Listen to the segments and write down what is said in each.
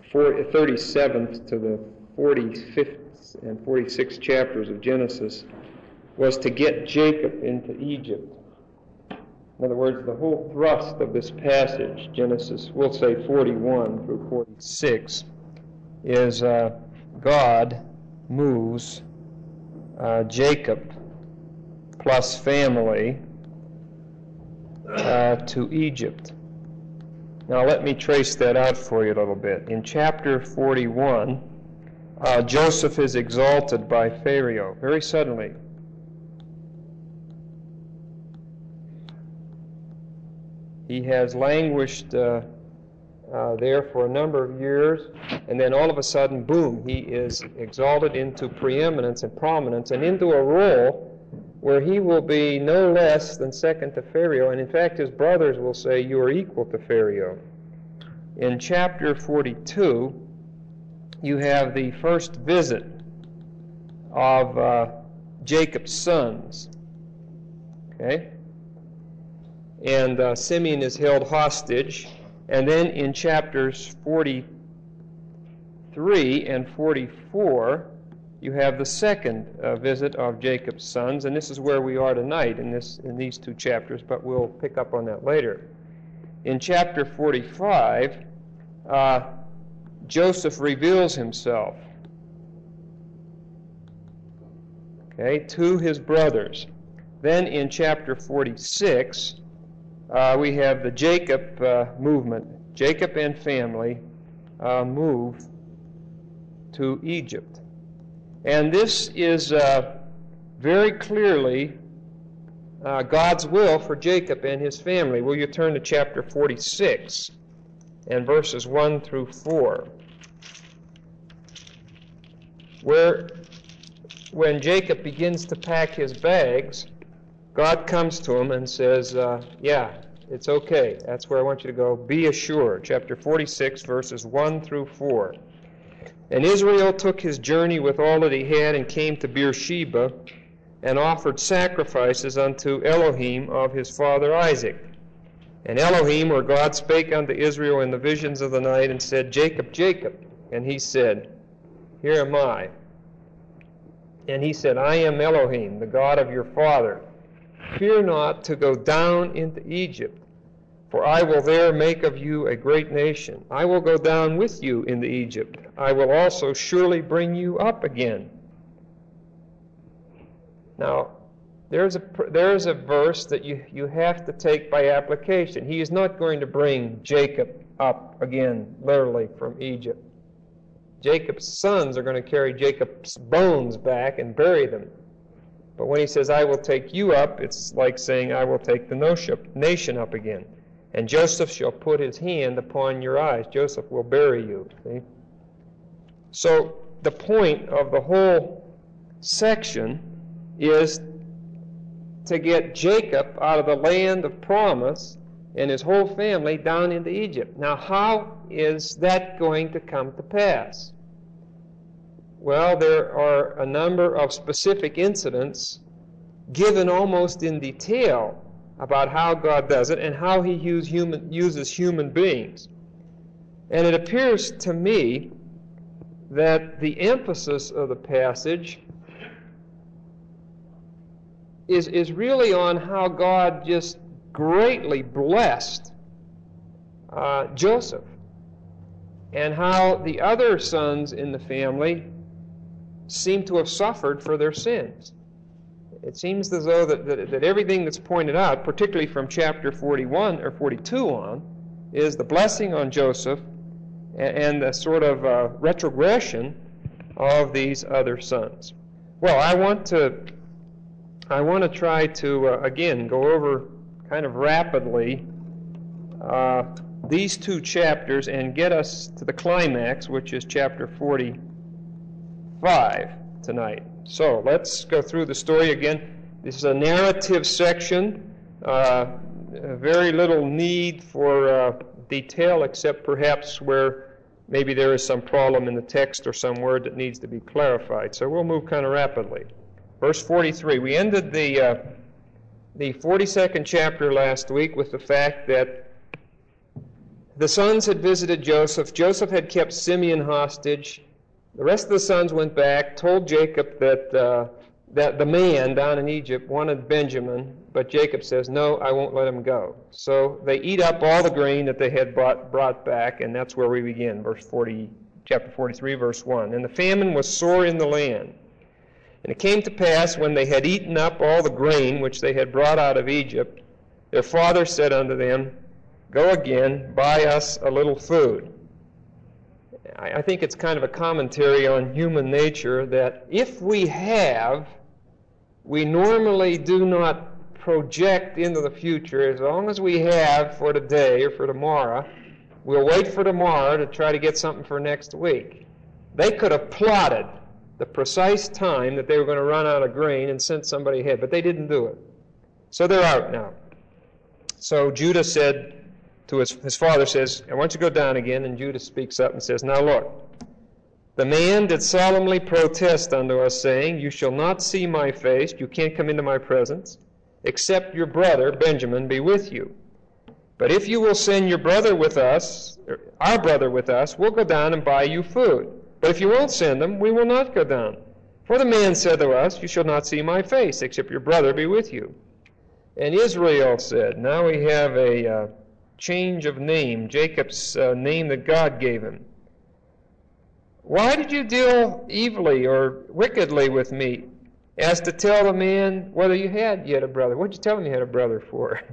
37th to the 45th and 46th chapters of Genesis was to get Jacob into Egypt. In other words, the whole thrust of this passage, Genesis, we'll say 41 through 46, is God moves Jacob plus family to Egypt. Now let me trace that out for you a little bit. In chapter 41, Joseph is exalted by Pharaoh very suddenly. He has languished there for a number of years, and then all of a sudden, boom, he is exalted into preeminence and prominence and into a role where he will be no less than second to Pharaoh, and in fact his brothers will say, you are equal to Pharaoh. In chapter 42, you have the first visit of Jacob's sons. Okay? And Simeon is held hostage. And then in chapters 43 and 44, you have the second visit of Jacob's sons, and this is where we are tonight in these two chapters, but we'll pick up on that later. In chapter 45, Joseph reveals himself, to his brothers. Then in chapter 46, we have the Jacob movement. Jacob and family move to Egypt. And this is very clearly God's will for Jacob and his family. Will you turn to chapter 46 and verses 1 through 4? Where when Jacob begins to pack his bags, God comes to him and says, yeah, it's okay. That's where I want you to go. Be assured. Chapter 46, verses 1 through 4. And Israel took his journey with all that he had and came to Beersheba and offered sacrifices unto Elohim of his father Isaac. And Elohim, where God spake unto Israel in the visions of the night and said, Jacob, Jacob. And he said, Here am I. And he said, I am Elohim, the God of your father. Fear not to go down into Egypt, for I will there make of you a great nation. I will go down with you into Egypt. I will also surely bring you up again. Now, there's a verse that you have to take by application. He is not going to bring Jacob up again, literally, from Egypt. Jacob's sons are going to carry Jacob's bones back and bury them. But when he says, I will take you up, it's like saying, I will take the nation up again. And Joseph shall put his hand upon your eyes. Joseph will bury you. See? So the point of the whole section is to get Jacob out of the land of promise and his whole family down into Egypt. Now, how is that going to come to pass? Well, there are a number of specific incidents given almost in detail about how God does it and how he uses human beings. And it appears to me that the emphasis of the passage is really on how God just greatly blessed Joseph, and how the other sons in the family seem to have suffered for their sins. It seems as though that everything that's pointed out, particularly from chapter 41 or 42 on, is the blessing on Joseph and the sort of retrogression of these other sons. Well, I want to try to again go over kind of rapidly these two chapters and get us to the climax, which is chapter 45 tonight. So let's go through the story again. This is a narrative section. Very little need for detail, except perhaps where maybe there is some problem in the text or some word that needs to be clarified. So we'll move kind of rapidly. Verse 43. We ended the 42nd chapter last week with the fact that the sons had visited Joseph. Joseph had kept Simeon hostage. The rest of the sons went back, told Jacob that the man down in Egypt wanted Benjamin, but Jacob says, no, I won't let him go. So they eat up all the grain that they had brought back, and that's where we begin, chapter 43, verse 1. And the famine was sore in the land. And it came to pass, when they had eaten up all the grain which they had brought out of Egypt, their father said unto them, go again, buy us a little food. I think it's kind of a commentary on human nature that if we have, we normally do not project into the future. As long as we have for today or for tomorrow, we'll wait for tomorrow to try to get something for next week. They could have plotted the precise time that they were going to run out of grain and sent somebody ahead, but they didn't do it. So they're out now. So Judah said to his father, says, I want you to go down again. And Judah speaks up and says, now look, the man did solemnly protest unto us, saying, you shall not see my face, you can't come into my presence, except your brother Benjamin be with you. But if you will send your brother with us, our brother with us, we'll go down and buy you food. But if you won't send him, we will not go down. For the man said to us, you shall not see my face, except your brother be with you. And Israel said, now we have a change of name, Jacob's name that God gave him. Why did you deal evilly or wickedly with me, as to tell the man whether you had yet a brother? What did you tell him you had a brother for?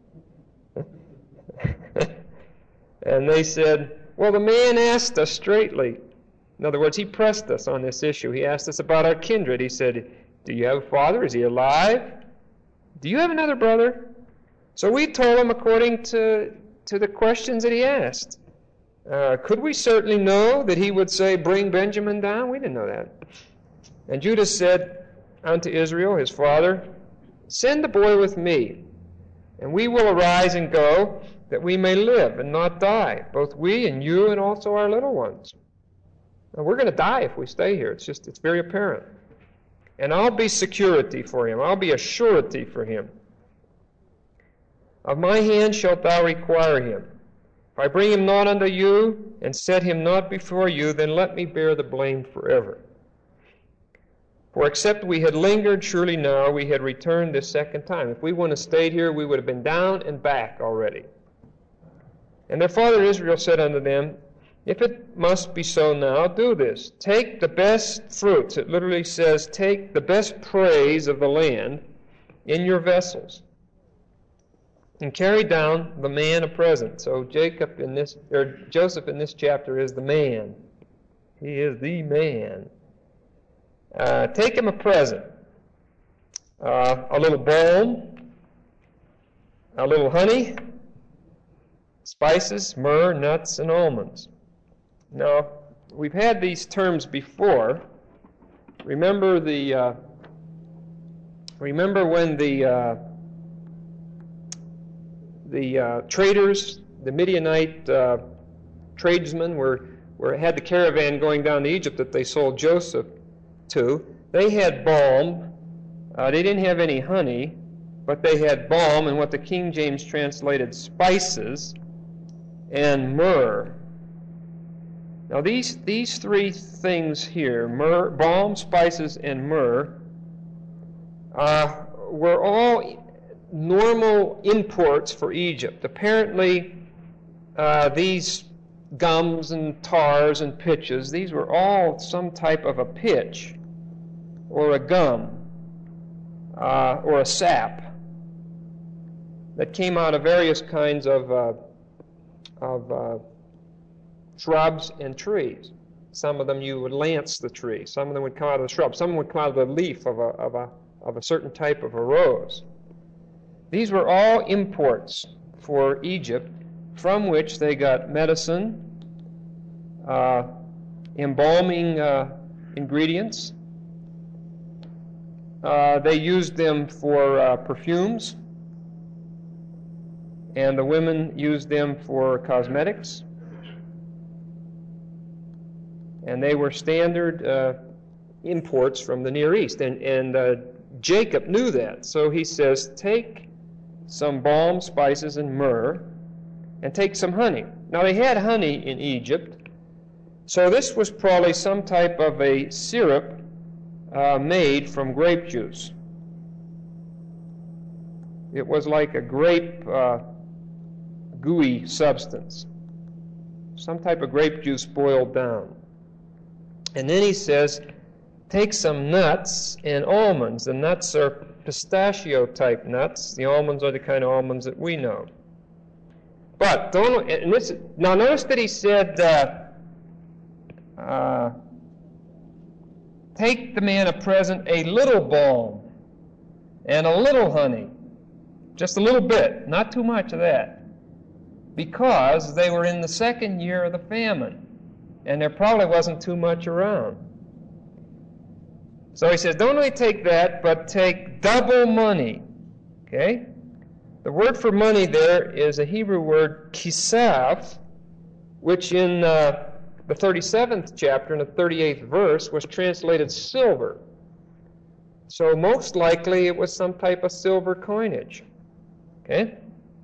And they said, well, the man asked us straightly. In other words, he pressed us on this issue. He asked us about our kindred. He said, do you have a father? Is he alive? Do you have another brother? So we told him according to the questions that he asked. Could we certainly know that he would say, bring Benjamin down? We didn't know that. And Judah said unto Israel, his father, send the boy with me, and we will arise and go, that we may live and not die, both we and you and also our little ones. Now, we're going to die if we stay here. It's very apparent. And I'll be security for him. I'll be a surety for him. Of my hand shalt thou require him. If I bring him not unto you, and set him not before you, then let me bear the blame forever. For except we had lingered, surely now we had returned this second time. If we wouldn't have stayed here, we would have been down and back already. And their father Israel said unto them, if it must be so now, do this. Take the best fruits. It literally says, take the best praise of the land in your vessels, and carry down the man a present. So Joseph in this chapter is the man. He is the man. Take him a present. A little balm, a little honey, spices, myrrh, nuts, and almonds. Now, we've had these terms before. Remember when the traders, the Midianite tradesmen had the caravan going down to Egypt that they sold Joseph to. They had balm. They didn't have any honey, but they had balm and what the King James translated spices and myrrh. Now these three things here, myrrh, balm, spices, and myrrh, were all normal imports for Egypt. Apparently, these gums and tars and pitches, these were all some type of a pitch or a gum or a sap that came out of various kinds of shrubs and trees. Some of them you would lance the tree. Some of them would come out of the shrub. Some would come out of the leaf of a certain type of a rose. These were all imports for Egypt, from which they got medicine, embalming ingredients. They used them for perfumes, and the women used them for cosmetics. And they were standard imports from the Near East. And Jacob knew that. So he says, take some balm, spices, and myrrh, and take some honey. Now they had honey in Egypt, so this was probably some type of a syrup made from grape juice. It was like a grape gooey substance, some type of grape juice boiled down. And then he says, take some nuts and almonds. The nuts are pistachio-type nuts. The almonds are the kind of almonds that we know. But now notice that he said, take the man a present, a little balm and a little honey. Just a little bit, not too much of that. Because they were in the second year of the famine, and there probably wasn't too much around. So he says, don't only take that, but take double money. Okay? The word for money there is a Hebrew word, kisaf, which in the 37th chapter, in the 38th verse, was translated silver. So most likely it was some type of silver coinage. Okay?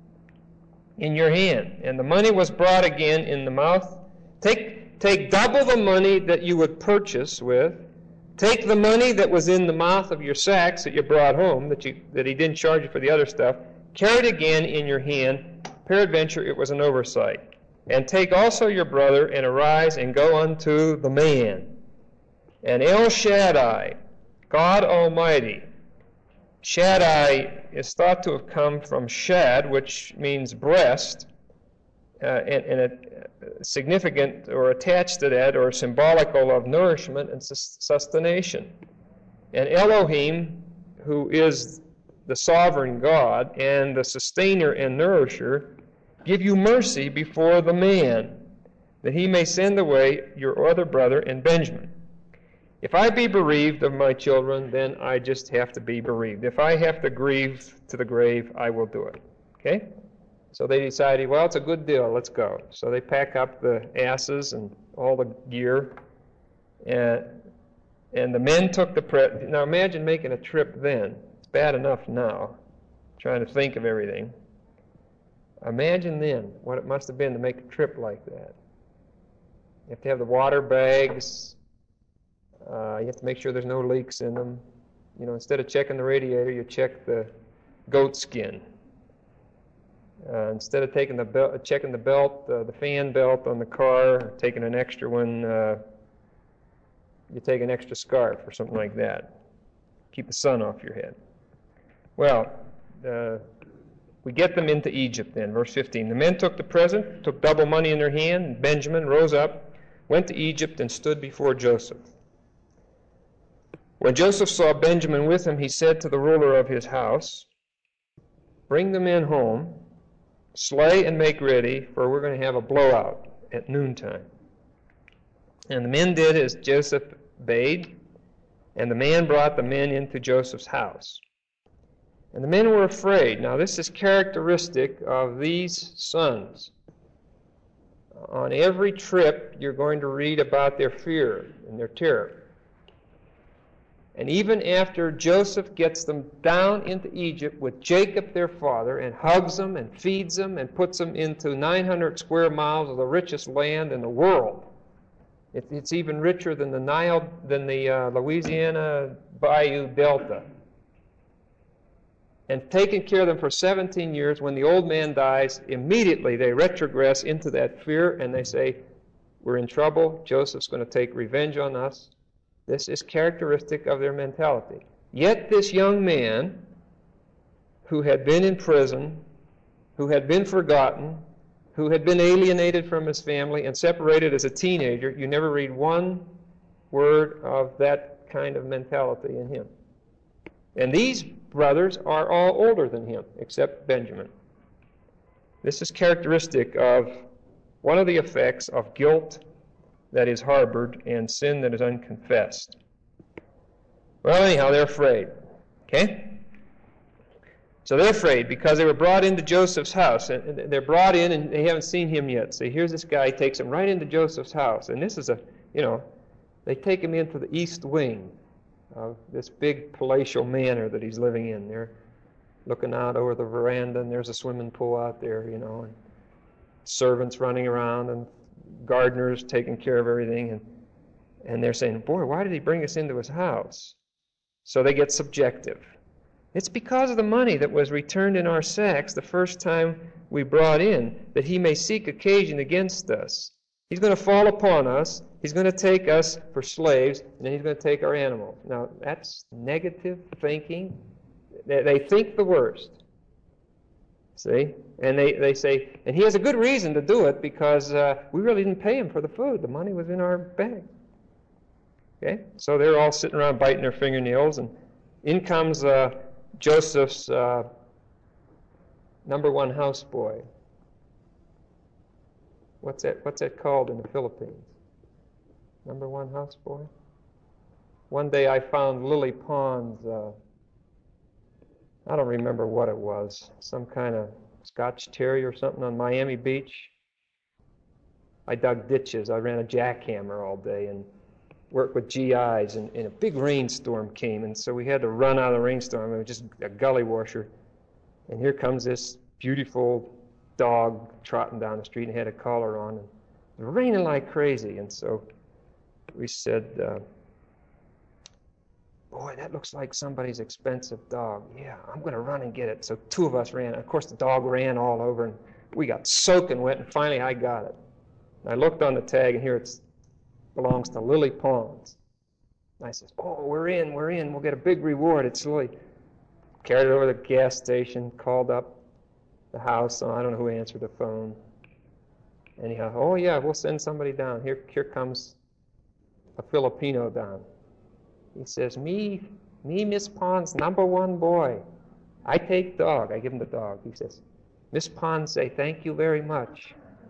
In your hand. And the money was brought again in the mouth. Take double the money that you would purchase with. Take the money that was in the mouth of your sacks that you brought home, that he didn't charge you for the other stuff. Carry it again in your hand. Peradventure it was an oversight. And take also your brother, and arise and go unto the man. And El Shaddai, God Almighty. Shaddai is thought to have come from shad, which means breast, and a significant or attached to that or symbolical of nourishment and sustentation. And Elohim, who is the sovereign God and the sustainer and nourisher, give you mercy before the man, that he may send away your other brother and Benjamin. If I be bereaved of my children, then I just have to be bereaved. If I have to grieve to the grave, I will do it. Okay? So they decided, well, it's a good deal, let's go. So they pack up the asses and all the gear, and the men took the Now imagine making a trip then. It's bad enough now, trying to think of everything. Imagine then what it must have been to make a trip like that. You have to have the water bags. You have to make sure there's no leaks in them. You know, instead of checking the radiator, you check the goat skin. Instead of checking the belt, the fan belt on the car, or taking an extra one, you take an extra scarf or something like that. Keep the sun off your head. Well, we get them into Egypt then, verse 15. The men took the present, took double money in their hand, and Benjamin rose up, went to Egypt, and stood before Joseph. When Joseph saw Benjamin with him, he said to the ruler of his house, bring the men home, slay and make ready, for we're going to have a blowout at noontime. And the men did as Joseph bade, and the man brought the men into Joseph's house. And the men were afraid. Now this is characteristic of these sons. On every trip, you're going to read about their fear and their terror. And even after Joseph gets them down into Egypt with Jacob their father and hugs them and feeds them and puts them into 900 square miles of the richest land in the world. It's even richer than the Louisiana Bayou Delta. And taking care of them for 17 years, when the old man dies, immediately they retrogress into that fear and they say, we're in trouble, Joseph's going to take revenge on us. This is characteristic of their mentality. Yet this young man, who had been in prison, who had been forgotten, who had been alienated from his family and separated as a teenager, you never read one word of that kind of mentality in him. And these brothers are all older than him, except Benjamin. This is characteristic of one of the effects of guilt that is harbored and sin that is unconfessed. Well, anyhow, they're afraid. Okay? So they're afraid because they were brought into Joseph's house. And they're brought in and they haven't seen him yet. So here's this guy, takes them right into Joseph's house. And this is they take him into the east wing of this big palatial manor that he's living in. They're looking out over the veranda and there's a swimming pool out there, and servants running around and gardeners taking care of everything. And they're saying, boy, why did he bring us into his house? So they get subjective. It's because of the money that was returned in our sacks the first time we brought in, that he may seek occasion against us. He's going to fall upon us. He's going to take us for slaves, and then he's going to take our animals. Now, that's negative thinking. They think the worst. See? And they say, and he has a good reason to do it because we really didn't pay him for the food. The money was in our bag. Okay? So they're all sitting around biting their fingernails, and in comes Joseph's number one houseboy. What's that called in the Philippines? Number one houseboy? One day I found Lily Pond's, I don't remember what it was, some kind of Scotch Terrier or something on Miami Beach. I dug ditches. I ran a jackhammer all day and worked with GIs, and a big rainstorm came, and so we had to run out of the rainstorm. It was just a gully washer. And here comes this beautiful dog trotting down the street and had a collar on, and it was raining like crazy. And so we said, boy, that looks like somebody's expensive dog. Yeah, I'm going to run and get it. So two of us ran. Of course, the dog ran all over, and we got soaking wet, and finally I got it. And I looked on the tag, and here it belongs to Lily Pons. And I says, oh, we're in. We'll get a big reward. It's Lily. Carried it over to the gas station, called up the house. I don't know who answered the phone. Anyhow, oh yeah, we'll send somebody down. Here comes a Filipino down. He says, me, Miss Pond's number one boy. I take dog. I give him the dog. He says, Miss Pond say thank you very much.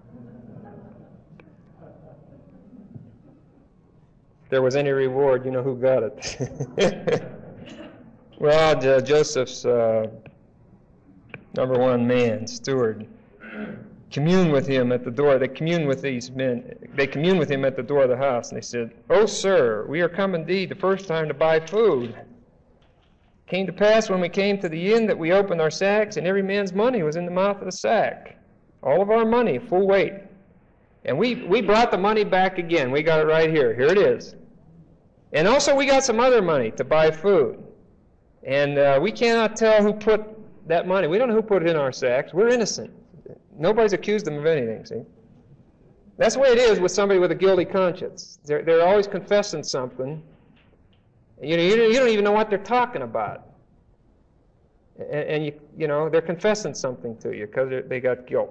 If there was any reward, you know who got it. Well, Joseph's number one man, steward, commune with him at the door. They commune with these men. They commune with him at the door of the house, and they said, "Oh, sir, we are come indeed the first time to buy food. Came to pass when we came to the inn that we opened our sacks, and every man's money was in the mouth of the sack. All of our money, full weight. And we brought the money back again. We got it right here. Here it is. And also we got some other money to buy food. And we cannot tell who put that money. We don't know who put it in our sacks. We're innocent. Nobody's accused them of anything, see? That's the way it is with somebody with a guilty conscience. They're always confessing something. You don't even know what they're talking about. And you know, they're confessing something to you because they got guilt.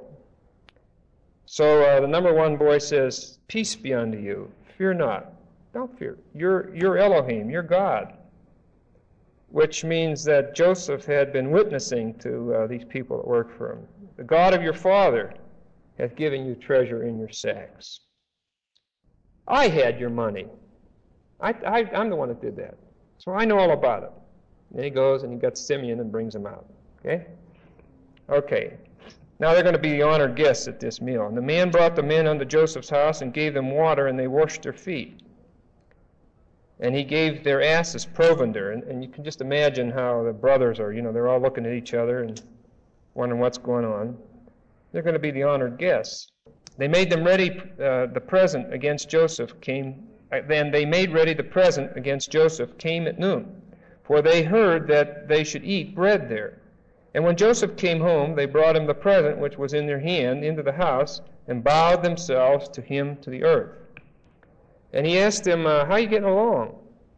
So the number one boy says, "Peace be unto you. Fear not." Don't fear. You're Elohim. You're God. Which means that Joseph had been witnessing to these people that work for him. The God of your father hath given you treasure in your sacks. I had your money. I'm the one that did that. So I know all about it. And then he goes and he got Simeon and brings him out. Okay? Okay. Now they're going to be the honored guests at this meal. And the man brought the men unto Joseph's house and gave them water, and they washed their feet. And he gave their asses provender. And you can just imagine how the brothers are, they're all looking at each other and wondering what's going on. They're going to be the honored guests. They made them ready the present against Joseph Then they made ready the present against Joseph came at noon, for they heard that they should eat bread there. And when Joseph came home, they brought him the present which was in their hand into the house, and bowed themselves to him to the earth. And he asked them, how are you getting along?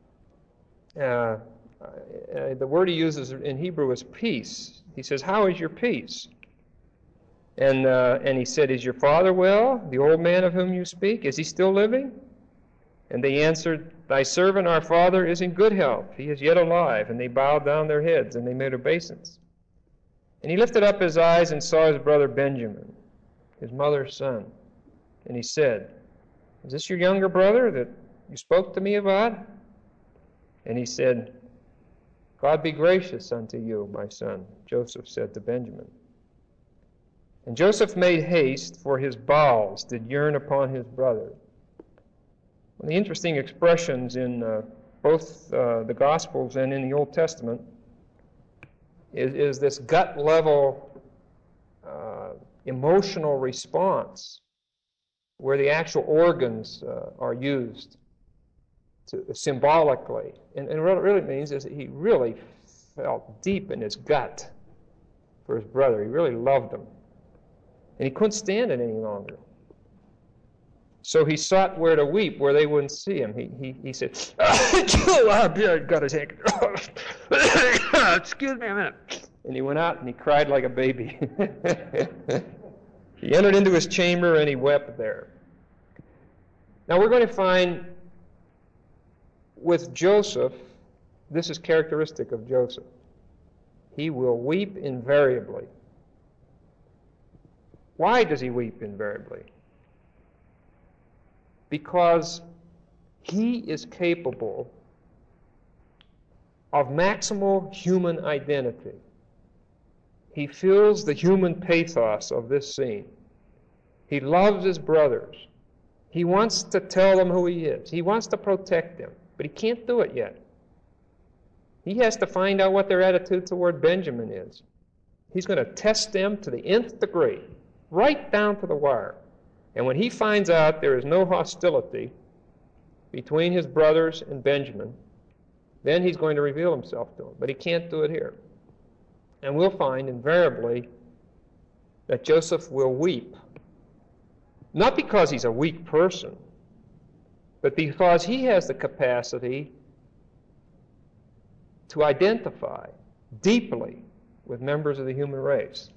The word he uses in Hebrew is peace. He says, how is your peace? And he said, is your father well, the old man of whom you speak? Is he still living? And they answered, thy servant our father is in good health. He is yet alive. And they bowed down their heads, and they made obeisance. And he lifted up his eyes and saw his brother Benjamin, his mother's son. And he said, is this your younger brother that you spoke to me about? And he said, God be gracious unto you, my son, Joseph said to Benjamin. And Joseph made haste, for his bowels did yearn upon his brother. One of the interesting expressions in both the Gospels and in the Old Testament is this gut-level emotional response where the actual organs are used symbolically. And what it really means is that he really felt deep in his gut for his brother. He really loved him. And he couldn't stand it any longer. So he sought where to weep, where they wouldn't see him. He said, I've got to take it. Excuse me a minute. And he went out and he cried like a baby. He entered into his chamber and he wept there. Now we're going to find with Joseph, this is characteristic of Joseph. He will weep invariably. Why does he weep invariably? Because he is capable of maximal human identity. He feels the human pathos of this scene. He loves his brothers. He wants to tell them who he is. He wants to protect them, but he can't do it yet. He has to find out what their attitude toward Benjamin is. He's going to test them to the nth degree, right down to the wire. And when he finds out there is no hostility between his brothers and Benjamin, then he's going to reveal himself to them. But he can't do it here. And we'll find invariably that Joseph will weep. Not because he's a weak person, but because he has the capacity to identify deeply with members of the human race.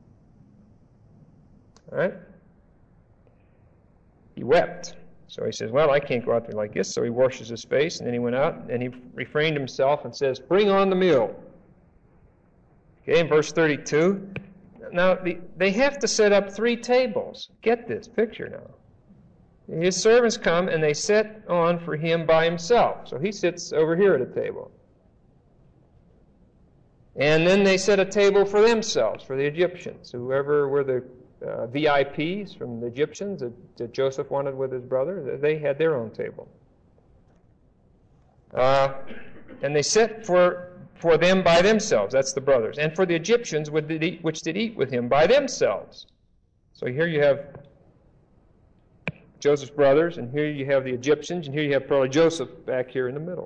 All right? He wept. So he says, well, I can't go out there like this. So he washes his face, and then he went out, and he refrained himself and says, bring on the meal. Okay, in verse 32. Now, they have to set up 3 tables. Get this picture now. His servants come, and they set on for him by himself. So he sits over here at a table. And then they set a table for themselves, for the Egyptians, whoever were the VIPs from the Egyptians that Joseph wanted with his brother. They had their own table. And they set for them by themselves, that's the brothers, and for the Egyptians which did eat with him by themselves. So here you have Joseph's brothers, and here you have the Egyptians, and here you have probably Joseph back here in the middle.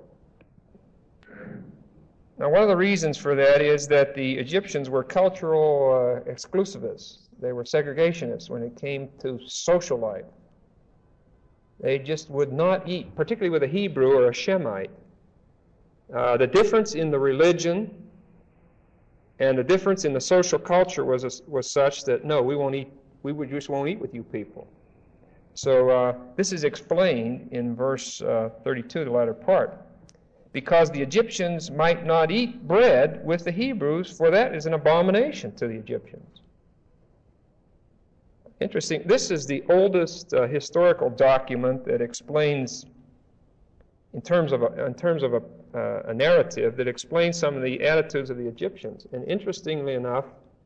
Now, one of the reasons for that is that the Egyptians were cultural exclusivists. They were segregationists when it came to social life. They just would not eat, particularly with a Hebrew or a Shemite. The difference in the religion and the difference in the social culture was such that, no, we just won't eat with you people. So this is explained in verse 32, the latter part. Because the Egyptians might not eat bread with the Hebrews, for that is an abomination to the Egyptians. Interesting. This is the oldest historical document that explains, in terms of a narrative, that explains some of the attitudes of the Egyptians. And interestingly enough,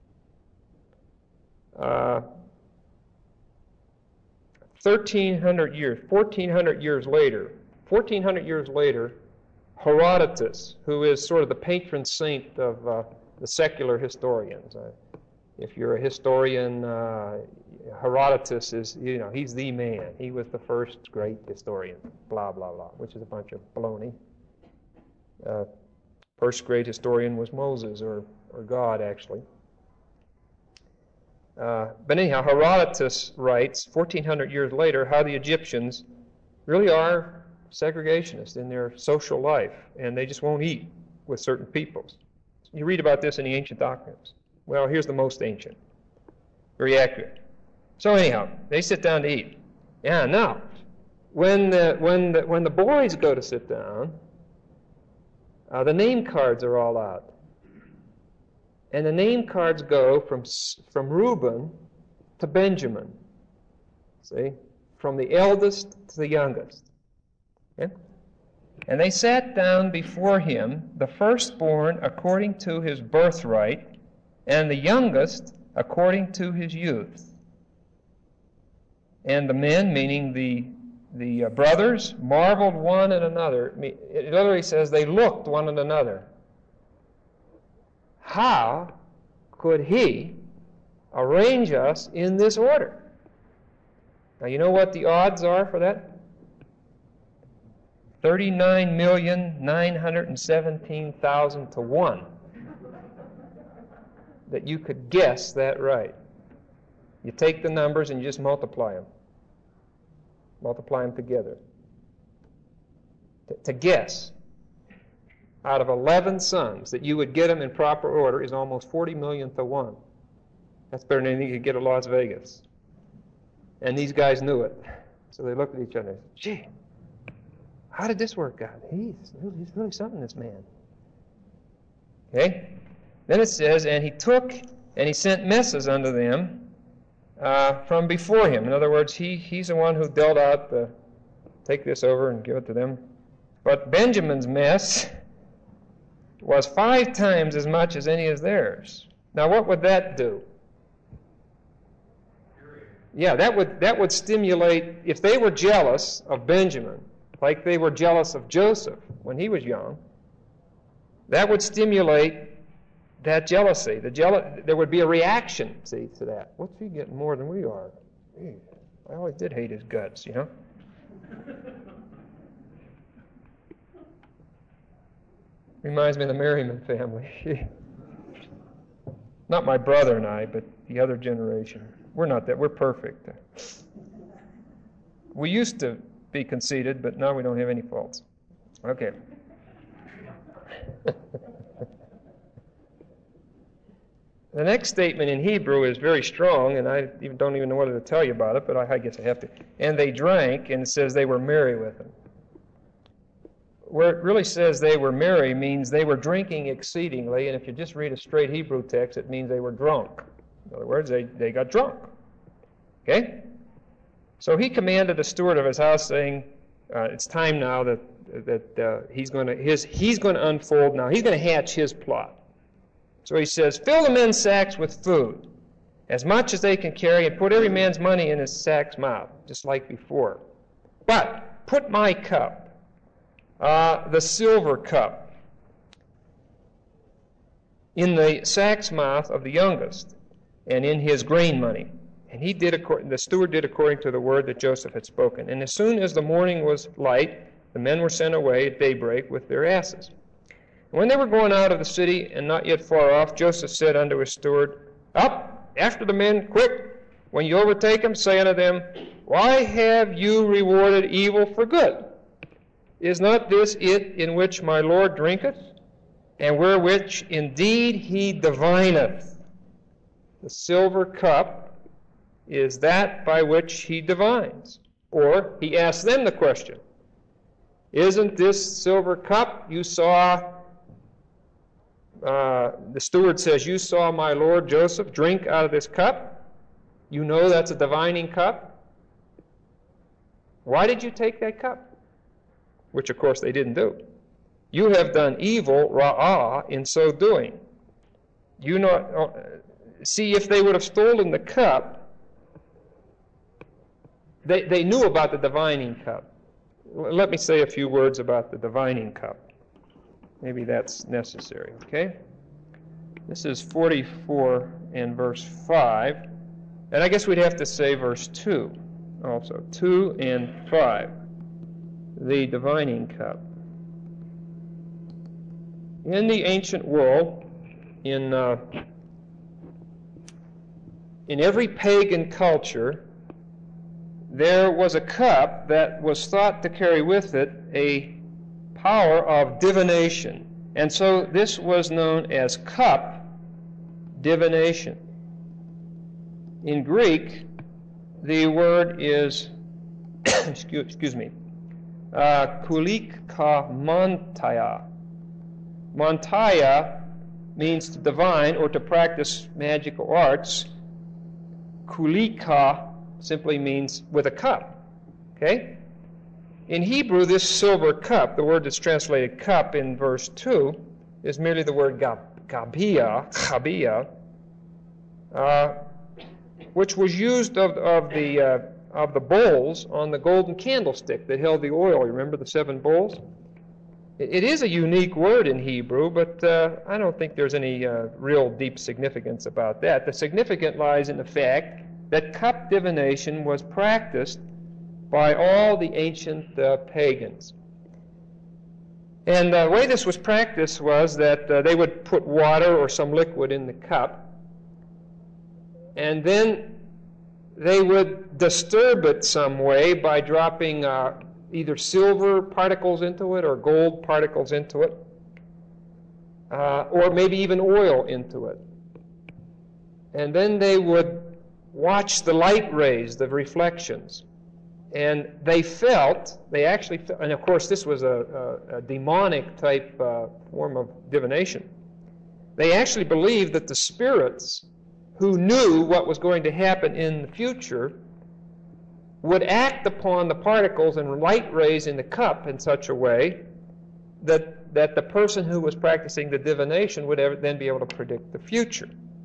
1400 years later, Herodotus, who is sort of the patron saint of the secular historians. If you're a historian, Herodotus is, he's the man. He was the first great historian, blah, blah, blah, which is a bunch of baloney. First great historian was Moses, or God, actually. But anyhow, Herodotus writes, 1400 years later, how the Egyptians really are segregationists in their social life, and they just won't eat with certain peoples. You read about this in the ancient documents. Well, here's the most ancient. Very accurate. So anyhow, they sit down to eat. Yeah, now, when the boys go to sit down, the name cards are all out. And the name cards go from Reuben to Benjamin. See? From the eldest to the youngest. Okay? And they sat down before him, the firstborn according to his birthright, and the youngest according to his youth. And the men, meaning the brothers, marveled one at another. It literally says they looked one at another. How could he arrange us in this order. Now, you know what the odds are for that? 39,917,000 to 1 that you could guess that right. You take the numbers and you just multiply them. Multiply them together. To guess out of 11 sons that you would get them in proper order is almost 40 million to 1. That's better than anything you could get at Las Vegas. And these guys knew it. So they looked at each other and said, gee, how did this work out? He's really something, this man. Okay? Then it says, and he took and he sent messes unto them from before him. In other words, he's the one who dealt out the, take this over and give it to them. But Benjamin's mess was 5 times as much as any of theirs. Now, what would that do? Yeah, that would stimulate, if they were jealous of Benjamin, like they were jealous of Joseph when he was young, that would stimulate that jealousy. There would be a reaction, see, to that. What's he getting more than we are? Gee, I always did hate his guts, you know. Reminds me of the Merriman family. Not my brother and I, but the other generation. We're not that. We're perfect. We used to be conceited, but now we don't have any faults. Okay. The next statement in Hebrew is very strong, and I don't even know whether to tell you about it, but I guess I have to. And they drank, and it says they were merry with him. Where it really says they were merry means they were drinking exceedingly, and if you just read a straight Hebrew text, it means they were drunk. In other words, they got drunk. Okay? So he commanded the steward of his house, saying, it's time now that he's going to unfold now. He's going to hatch his plot. So he says, fill the men's sacks with food, as much as they can carry, and put every man's money in his sack's mouth, just like before. But put my cup, the silver cup, in the sack's mouth of the youngest, and in his grain money. And the steward did according to the word that Joseph had spoken. And as soon as the morning was light, the men were sent away at daybreak with their asses. When they were going out of the city and not yet far off, Joseph said unto his steward, Up, after the men, quick. When you overtake them, say unto them, Why have you rewarded evil for good? Is not this it in which my Lord drinketh, and wherewith indeed he divineth? The silver cup is that by which he divines. Or he asks them the question, Isn't this silver cup you saw? The steward says, you saw my Lord Joseph drink out of this cup. You know that's a divining cup. Why did you take that cup? Which, of course, they didn't do. You have done evil, ra'ah, in so doing. See, if they would have stolen the cup, they knew about the divining cup. Let me say a few words about the divining cup. Maybe that's necessary, okay? This is 44 and verse 5. And I guess we'd have to say verse 2 also. 2 and 5. The divining cup. In the ancient world, in every pagan culture, there was a cup that was thought to carry with it a power of divination. And so this was known as cup divination. In Greek, the word is, excuse me, kulika montaya. Montaya means to divine or to practice magical arts. Kulika simply means with a cup. Okay? In Hebrew, this silver cup, the word that's translated cup in verse 2, is merely the word chabia, which was used of the bowls on the golden candlestick that held the oil. You remember the 7 bowls? It is a unique word in Hebrew, but I don't think there's any real deep significance about that. The significance lies in the fact that cup divination was practiced by all the ancient pagans. And the way this was practiced was that they would put water or some liquid in the cup, and then they would disturb it some way by dropping either silver particles into it or gold particles into it, or maybe even oil into it. And then they would watch the light rays, the reflections. And they actually felt, and of course this was a demonic type form of divination. They actually believed that the spirits who knew what was going to happen in the future would act upon the particles and light rays in the cup in such a way that the person who was practicing the divination would then be able to predict the future.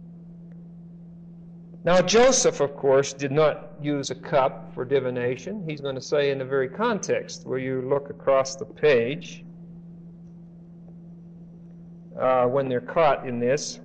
Now Joseph, of course, did not use a cup for divination. He's going to say in the very context where you look across the page when they're caught in this.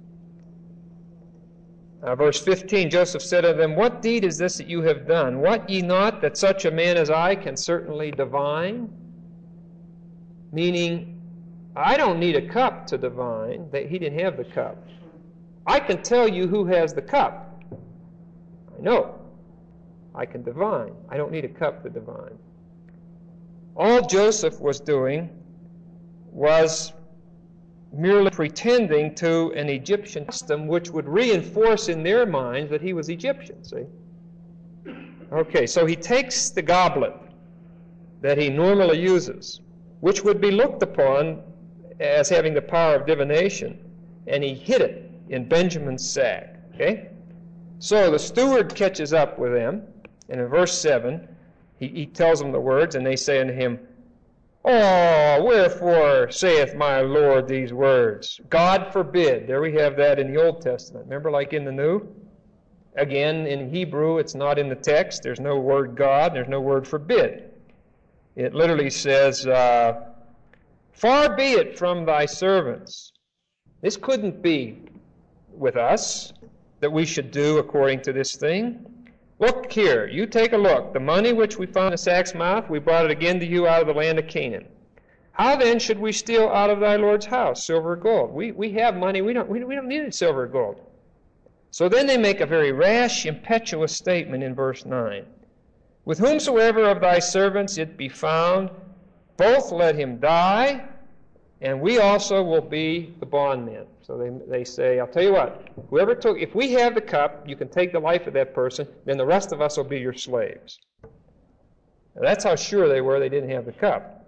Verse 15, Joseph said to them, "What deed is this that you have done? Wot ye not that such a man as I can certainly divine?" Meaning, I don't need a cup to divine. He didn't have the cup. I can tell you who has the cup. I know. I can divine. I don't need a cup to divine. All Joseph was doing was merely pretending to an Egyptian custom which would reinforce in their minds that he was Egyptian, see? Okay, so he takes the goblet that he normally uses, which would be looked upon as having the power of divination, and he hid it in Benjamin's sack, okay? So the steward catches up with them, and in verse 7, he tells them the words, and they say unto him, "Oh, wherefore saith my Lord these words? God forbid." There we have that in the Old Testament. Remember, like in the New? Again, in Hebrew, it's not in the text. There's no word God. There's no word forbid. It literally says, "Far be it from thy servants." This couldn't be with us, that we should do according to this thing. Look here, you take a look. The money which we found in the sack's mouth, we brought it again to you out of the land of Canaan. How then should we steal out of thy Lord's house silver or gold? We have money. We don't need silver or gold. So then they make a very rash, impetuous statement in verse 9. "With whomsoever of thy servants it be found, both let him die, and we also will be the bondmen." So they say, "I'll tell you what, if we have the cup, you can take the life of that person, then the rest of us will be your slaves." Now, that's how sure they were they didn't have the cup.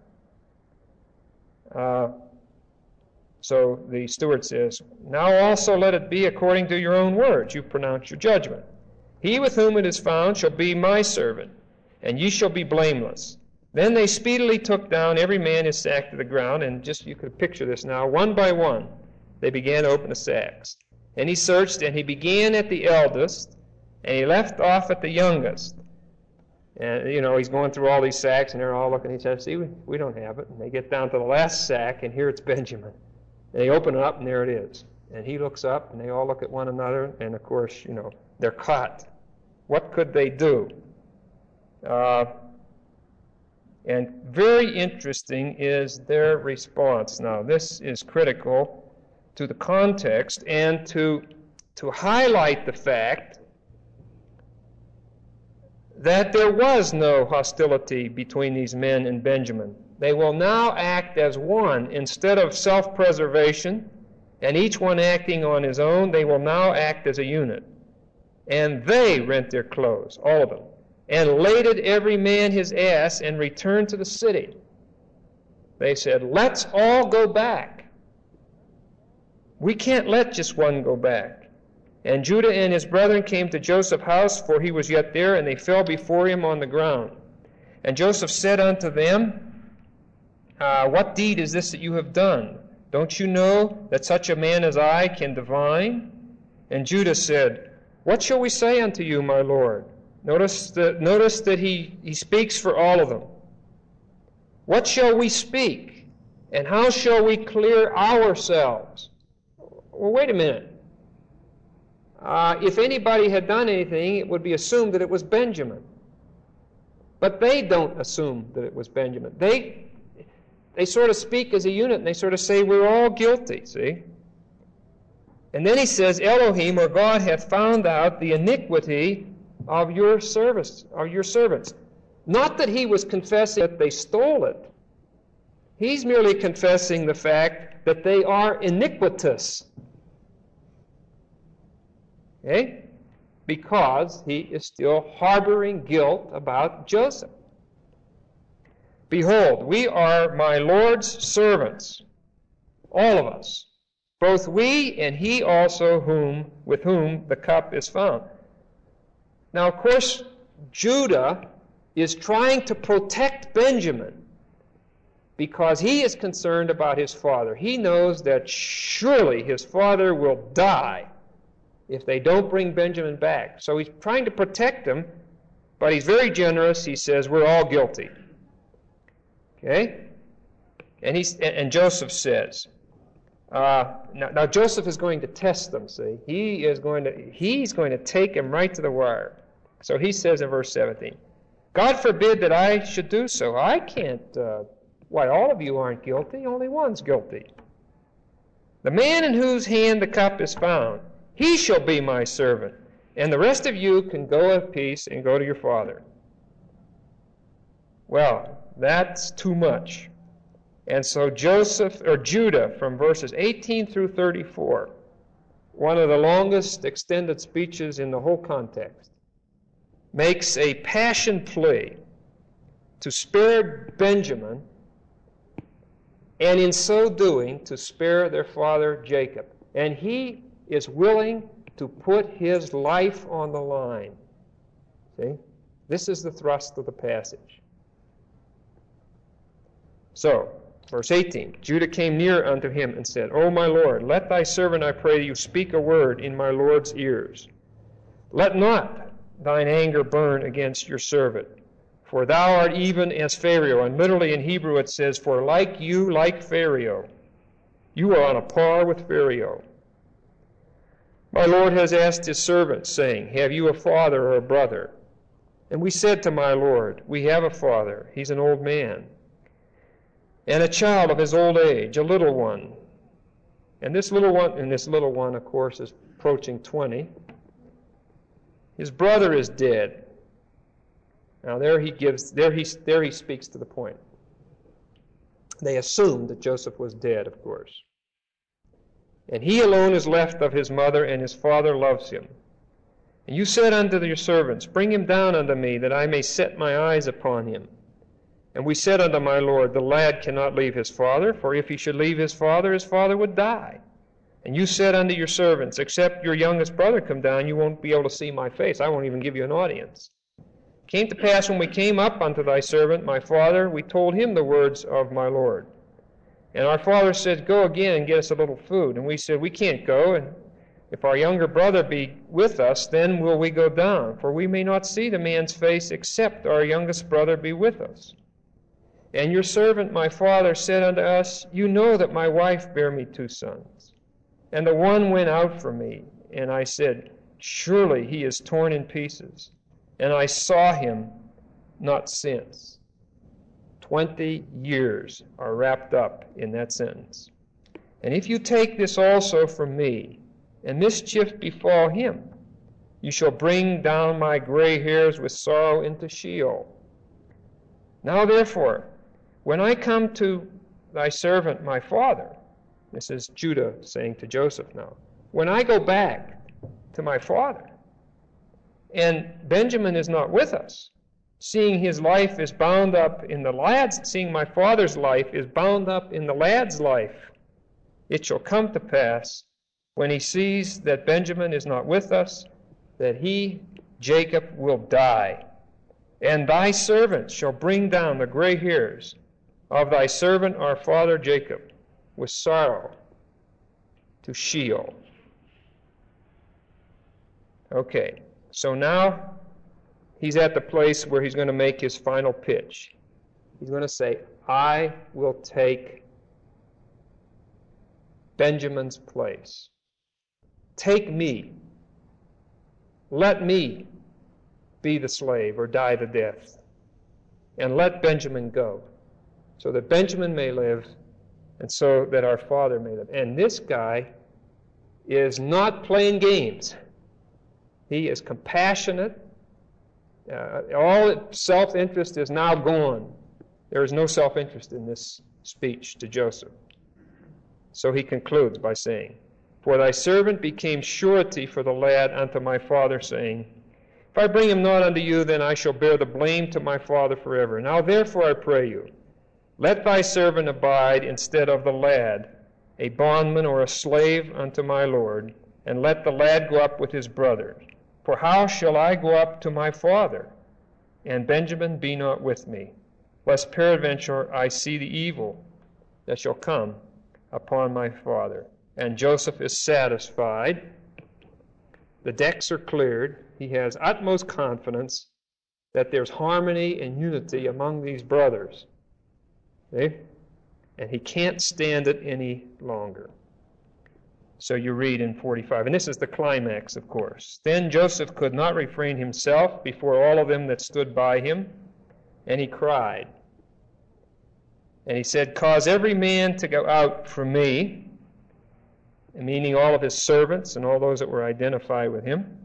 So the steward says, "Now also let it be according to your own words. You pronounce your judgment. He with whom it is found shall be my servant, and ye shall be blameless." Then they speedily took down every man his sack to the ground, and just you could picture this now, one by one, they began to open the sacks. And he searched, and he began at the eldest, and he left off at the youngest. And, he's going through all these sacks, and they're all looking at each other. "See, we don't have it." And they get down to the last sack, and here it's Benjamin. And they open it up, and there it is. And he looks up, and they all look at one another, and of course, they're caught. What could they do? And very interesting is their response. Now, this is critical to the context and to highlight the fact that there was no hostility between these men and Benjamin. They will now act as one. Instead of self-preservation and each one acting on his own, they will now act as a unit. And they rent their clothes, all of them, and laded every man his ass and returned to the city. They said, "Let's all go back. We can't let just one go back." And Judah and his brethren came to Joseph's house, for he was yet there, and they fell before him on the ground. And Joseph said unto them, "What deed is this that you have done? Don't you know that such a man as I can divine?" And Judah said, "What shall we say unto you, my lord?" Notice that he speaks for all of them. "What shall we speak? And how shall we clear ourselves? Well, wait a minute. If anybody had done anything, it would be assumed that it was Benjamin. But they don't assume that it was Benjamin. They sort of speak as a unit, and they sort of say, we're all guilty, see? And then he says, Elohim, or God, hath found out the iniquity of your servants. Not that he was confessing that they stole it. He's merely confessing the fact that they are iniquitous. Okay? Because he is still harboring guilt about Joseph. Behold, we are my Lord's servants, all of us, both we and he also with whom the cup is found. Now, of course, Judah is trying to protect Benjamin because he is concerned about his father. He knows that surely his father will die if they don't bring Benjamin back. So he's trying to protect him, but he's very generous. He says, we're all guilty. Okay? And Joseph says, now Joseph is going to test them, see? He's going to take him right to the wire. So he says in verse 17, God forbid that I should do so. I can't, all of you aren't guilty, only one's guilty. The man in whose hand the cup is found, he shall be my servant, and the rest of you can go in peace and go to your father. Well, that's too much. And so Judah, from verses 18 through 34, one of the longest extended speeches in the whole context, makes a passion plea to spare Benjamin, and in so doing, to spare their father Jacob. And he is willing to put his life on the line. See? This is the thrust of the passage. So, verse 18, Judah came near unto him and said, O my Lord, let thy servant, I pray you, speak a word in my Lord's ears. Let not thine anger burn against your servant, for thou art even as Pharaoh. And literally in Hebrew it says, for like you, like Pharaoh. You are on a par with Pharaoh. My Lord has asked his servant, saying, have you a father or a brother? And we said to my Lord, we have a father. He's an old man. And a child of his old age, a little one. And this little one, of course, is approaching 20. His brother is dead. Now there he speaks to the point. They assumed that Joseph was dead, of course. And he alone is left of his mother, and his father loves him. And you said unto your servants, bring him down unto me, that I may set my eyes upon him. And we said unto my Lord, the lad cannot leave his father, for if he should leave his father would die. And you said unto your servants, except your youngest brother come down, you won't be able to see my face. I won't even give you an audience. It came to pass when we came up unto thy servant, my father, we told him the words of my Lord. And our father said, go again and get us a little food. And we said, we can't go, and if our younger brother be with us, then will we go down, for we may not see the man's face, except our youngest brother be with us. And your servant, my father, said unto us, you know that my wife bare me 2 sons. And the one went out from me, and I said, surely he is torn in pieces. And I saw him not since. 20 years are wrapped up in that sentence. And if you take this also from me, and mischief befall him, you shall bring down my gray hairs with sorrow into Sheol. Now therefore, when I come to thy servant my father, this is Judah saying to Joseph now, when I go back to my father, and Benjamin is not with us, seeing his life is bound up in the lad's, seeing my father's life is bound up in the lad's life, it shall come to pass, when he sees that Benjamin is not with us, that he, Jacob, will die. And thy servant shall bring down the gray hairs of thy servant our father Jacob with sorrow to Sheol. Okay, so now he's at the place where he's going to make his final pitch. He's going to say, I will take Benjamin's place. Take me. Let me be the slave or die the death. And let Benjamin go, so that Benjamin may live and so that our father may live. And this guy is not playing games. He is compassionate. All self-interest is now gone. There is no self-interest in this speech to Joseph. So he concludes by saying, For thy servant became surety for the lad unto my father, saying, If I bring him not unto you, then I shall bear the blame to my father forever. Now therefore I pray you, let thy servant abide instead of the lad, a bondman or a slave unto my Lord, and let the lad go up with his brother. For how shall I go up to my father, and Benjamin be not with me, lest peradventure I see the evil that shall come upon my father? And Joseph is satisfied. The decks are cleared. He has utmost confidence that there's harmony and unity among these brothers. Okay? And he can't stand it any longer. So you read in 45, and this is the climax, of course. Then Joseph could not refrain himself before all of them that stood by him, and he cried. And he said, Cause every man to go out from me, meaning all of his servants and all those that were identified with him.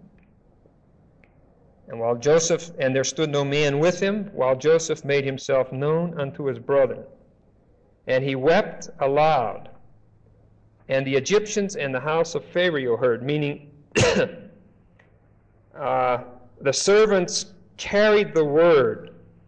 And there stood no man with him, while Joseph made himself known unto his brethren. And he wept aloud. And the Egyptians and the house of Pharaoh heard, meaning the servants carried the word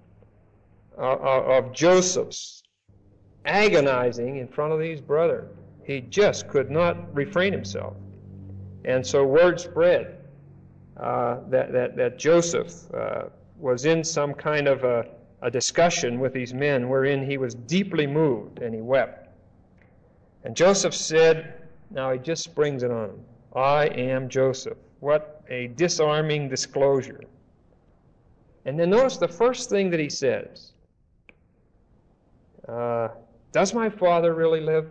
of Joseph's agonizing in front of these brothers. He just could not refrain himself. And so word spread that Joseph was in some kind of a discussion with these men wherein he was deeply moved and he wept. And Joseph said, now he just springs it on him, I am Joseph. What a disarming disclosure. And then notice the first thing that he says. Does my father really live?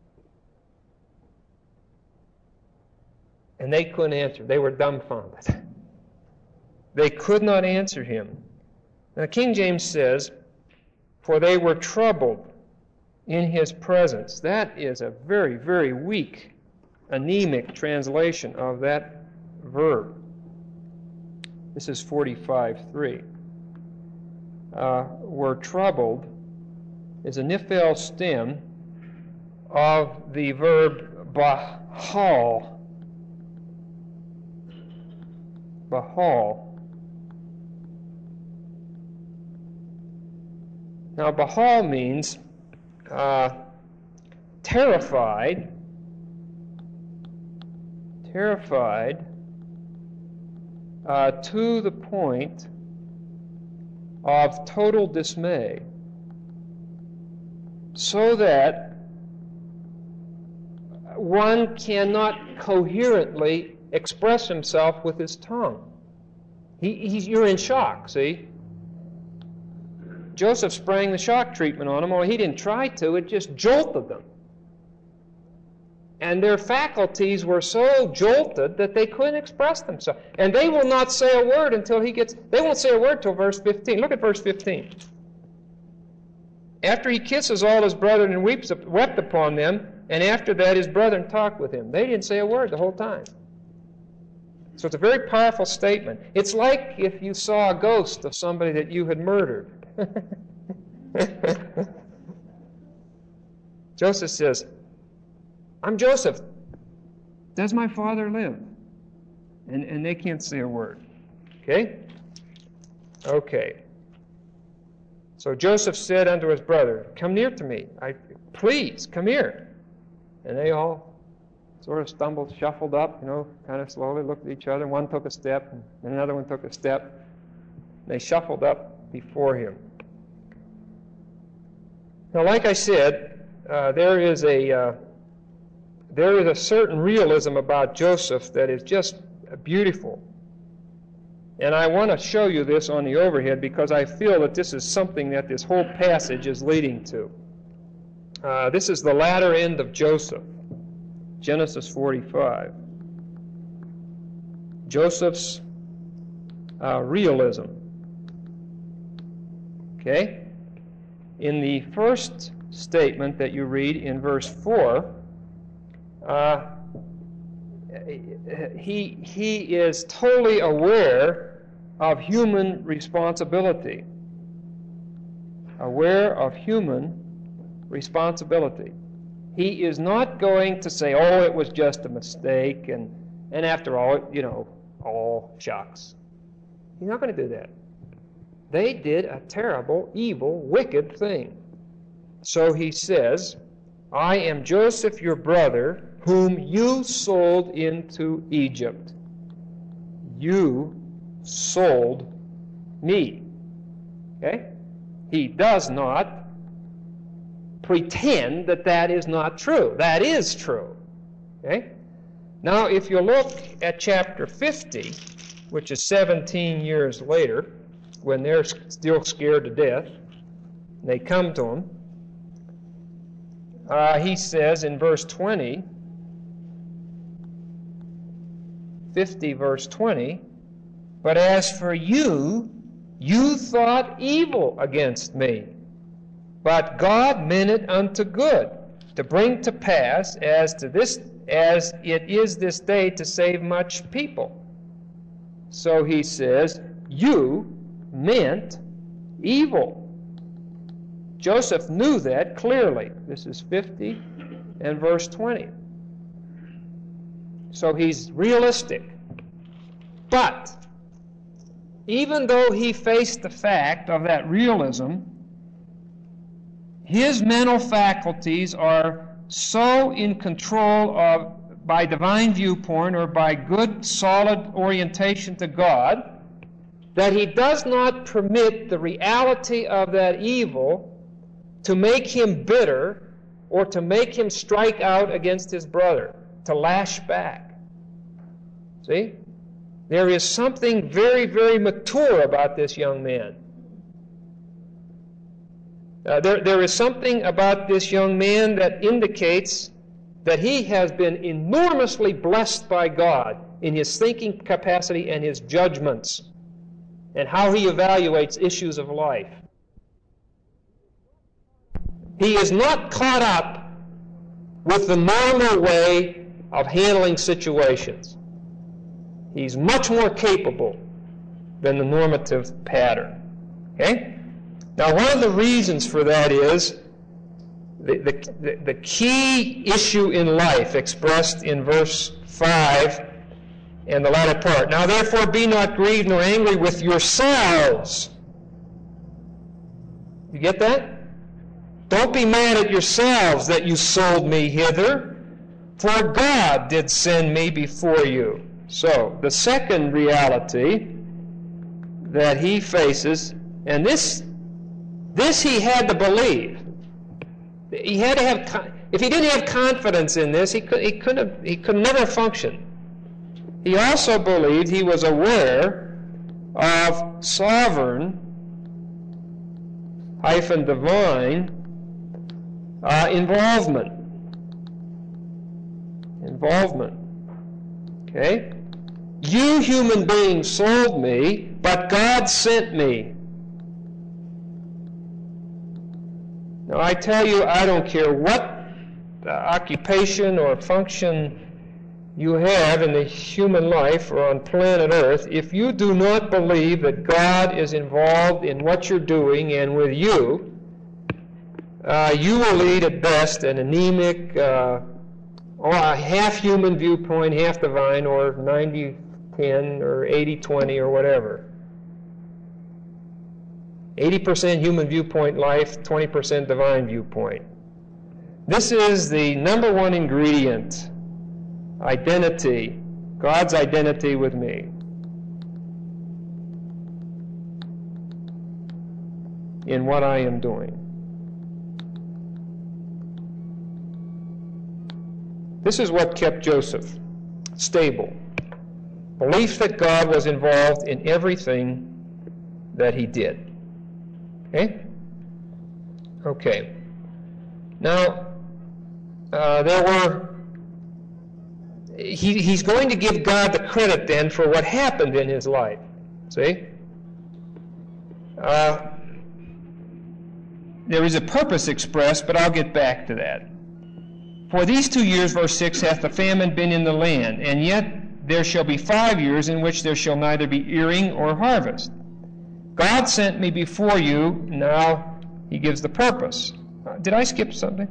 And they couldn't answer. They were dumbfounded. They could not answer him. Now King James says, For they were troubled in his presence. That is a very, very weak, anemic translation of that verb. This is 45:3. Were troubled is a nifel stem of the verb bahal. Bahal. Now bahal means terrified to the point of total dismay, so that one cannot coherently express himself with his tongue. You're in shock, see? Joseph sprang the shock treatment on them, or he didn't try to, it just jolted them. And their faculties were so jolted that they couldn't express themselves. And they will not say a word until they won't say a word till verse 15. Look at verse 15. After he kisses all his brethren and wept upon them, and after that his brethren talked with him. They didn't say a word the whole time. So it's a very powerful statement. It's like if you saw a ghost of somebody that you had murdered. Joseph says, I'm Joseph. Does my father live? And they can't say a word. Okay? Okay. So Joseph said unto his brother, Come near to me. Please, come here. And they all sort of stumbled, shuffled up, kind of slowly looked at each other. One took a step, and another one took a step. They shuffled up before him. Now, like I said, there is a certain realism about Joseph that is just beautiful. And I want to show you this on the overhead because I feel that this is something that this whole passage is leading to. This is the latter end of Joseph. Genesis 45. Joseph's realism. Okay? In the first statement that you read in verse 4, he is totally aware of human responsibility. Aware of human responsibility. He is not going to say, oh, it was just a mistake, and after all, oh, shucks. He's not going to do that. They did a terrible, evil, wicked thing. So he says, I am Joseph, your brother, whom you sold into Egypt. You sold me. Okay? He does not pretend that that is not true. That is true. Okay? Now, if you look at chapter 50, which is 17 years later, when they're still scared to death, they come to him, he says in verse 20, 50 verse 20, but as for you, you thought evil against me, but God meant it unto good, to bring to pass as it is this day, to save much people. So he says, you meant evil. Joseph knew that clearly. This is 50 and verse 20. So he's realistic. But even though he faced the fact of that realism, his mental faculties are so in control of by divine viewpoint or by good, solid orientation to God that he does not permit the reality of that evil to make him bitter or to make him strike out against his brother, to lash back. See? There is something very, very mature about this young man. There is something about this young man that indicates that he has been enormously blessed by God in his thinking capacity and his judgments and how he evaluates issues of life. He is not caught up with the normal way of handling situations. He's much more capable than the normative pattern. Okay? Now, one of the reasons for that is the key issue in life expressed in verse 5 and the latter part. Now, therefore, be not grieved nor angry with yourselves. You get that? Don't be mad at yourselves that you sold me hither, for God did send me before you. So, the second reality that he faces, and this he had to believe. He had to have. If he didn't have confidence in this, he could never function. He also believed he was aware of sovereign divine involvement. Okay? You human beings sold me, but God sent me. Now, I tell you, I don't care what occupation or function you have in the human life or on planet Earth, if you do not believe that God is involved in what you're doing and with you, you will lead at best an anemic, or a half-human viewpoint, half divine, or 90-10, or 80-20, or whatever. 80% human viewpoint life, 20% divine viewpoint. This is the number one ingredient. Identity, God's identity with me. In what I am doing. This is what kept Joseph stable. Belief that God was involved in everything that he did. Okay? Okay. Now, there were he's going to give God the credit then for what happened in his life. See? There is a purpose expressed, but I'll get back to that. For these 2 years, verse 6, hath the famine been in the land, and yet there shall be 5 years in which there shall neither be earing or harvest. God sent me before you. Now he gives the purpose. Did I skip something?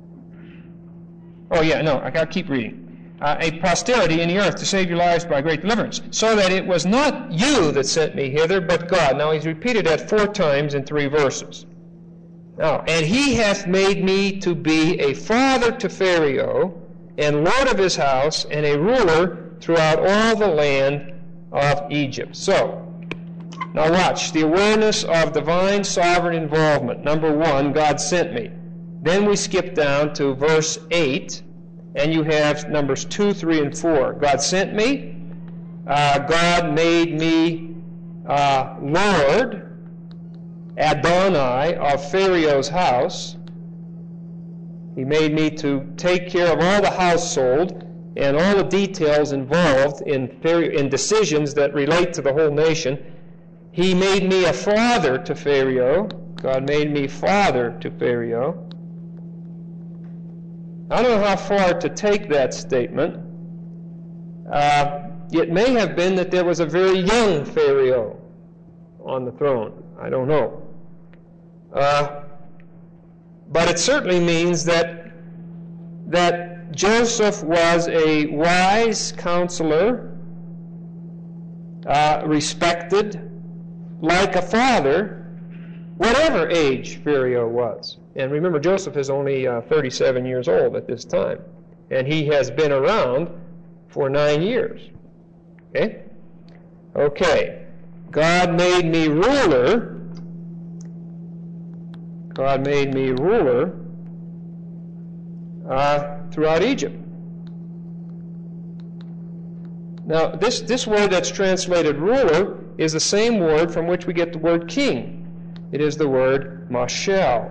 Oh yeah, no, I'll keep reading. A posterity in the earth to save your lives by great deliverance, so that it was not you that sent me hither, but God. Now he's repeated that 4 times in 3 verses. Now, and he hath made me to be a father to Pharaoh, and lord of his house, and a ruler throughout all the land of Egypt. So, now watch, the awareness of divine sovereign involvement. Number 1, God sent me. Then we skip down to verse 8, and you have numbers 2, 3, and 4. God sent me. God made me Lord, Adonai, of Pharaoh's house. He made me to take care of all the household and all the details involved in decisions that relate to the whole nation. He made me a father to Pharaoh. God made me father to Pharaoh. I don't know how far to take that statement. It may have been that there was a very young Pharaoh on the throne. I don't know. But it certainly means that Joseph was a wise counselor, respected like a father, whatever age Pharaoh was. And remember, Joseph is only 37 years old at this time, and he has been around for 9 years. Okay? Okay. God made me ruler. God made me ruler throughout Egypt. Now, this word that's translated ruler is the same word from which we get the word king. It is the word mashal.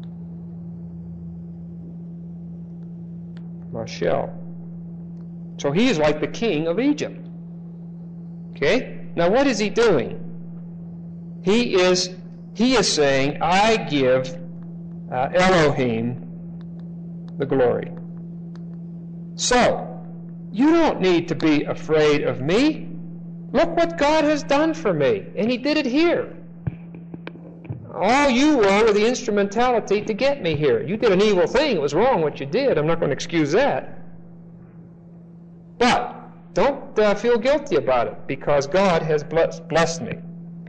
Mashal. So he is like the king of Egypt. Okay? Now what is he doing? He is saying, I give Elohim the glory. So, you don't need to be afraid of me. Look what God has done for me. And he did it here. All you were the instrumentality to get me here. You did an evil thing. It was wrong what you did. I'm not going to excuse that. But don't feel guilty about it, because God has blessed me.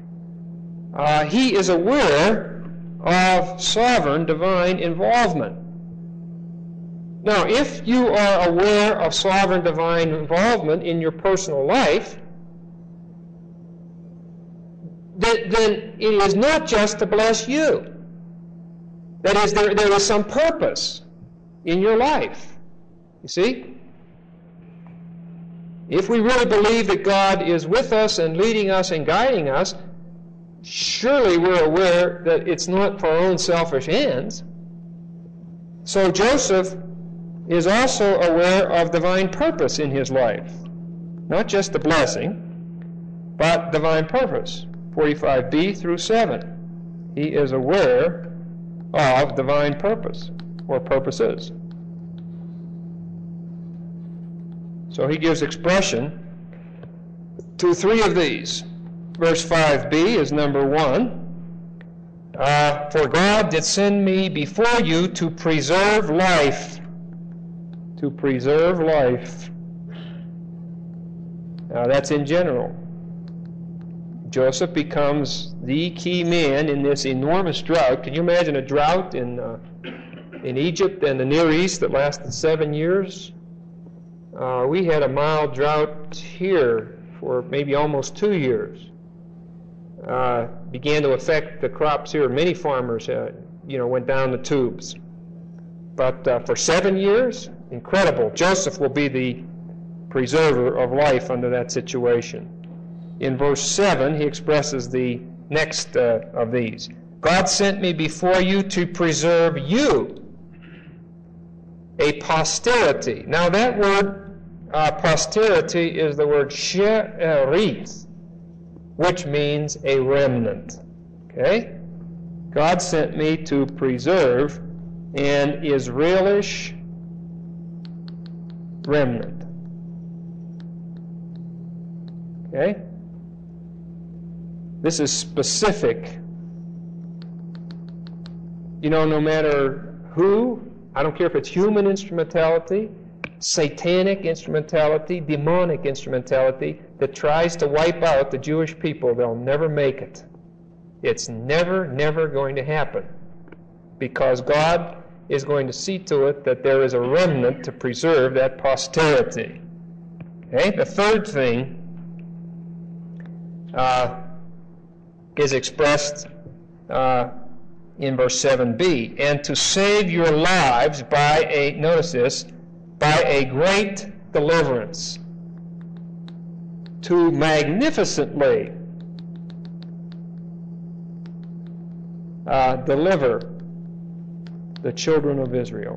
He is aware of sovereign divine involvement. Now, if you are aware of sovereign divine involvement in your personal life, then it is not just to bless you. That is, there is some purpose in your life. You see? If we really believe that God is with us and leading us and guiding us, surely we're aware that it's not for our own selfish ends. So Joseph is also aware of divine purpose in his life. Not just the blessing, but divine purpose. 45b through 7. He is aware of divine purpose, or purposes. So he gives expression to 3 of these. Verse 5b is number 1. For God did send me before you to preserve life. To preserve life. Now that's in general. Joseph becomes the key man in this enormous drought. Can you imagine a drought in Egypt and the Near East that lasted 7 years? We had a mild drought here for maybe almost 2 years. Began to affect the crops here. Many farmers, went down the tubes. But for 7 years, incredible. Joseph will be the preserver of life under that situation. In verse 7, he expresses the next of these. God sent me before you to preserve you, a posterity. Now that word posterity is the word she'erit, which means a remnant. Okay? God sent me to preserve an Israelish remnant. Okay? This is specific. You know, no matter who, I don't care if it's human instrumentality, satanic instrumentality, demonic instrumentality, that tries to wipe out the Jewish people, they'll never make it. It's never, never going to happen. Because God is going to see to it that there is a remnant to preserve that posterity. Okay? The third thing is expressed in verse 7b, and to save your lives by a, notice this, by a great deliverance, to magnificently deliver the children of Israel.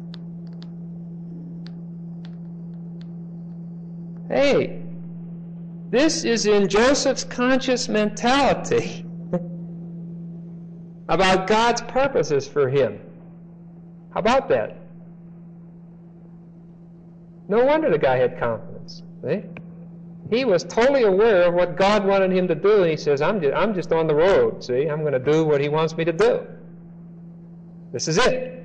Hey, this is in Joseph's conscious mentality about God's purposes for him. How about that? No wonder the guy had confidence. See? He was totally aware of what God wanted him to do, and he says, I'm just on the road, see? I'm going to do what he wants me to do. This is it.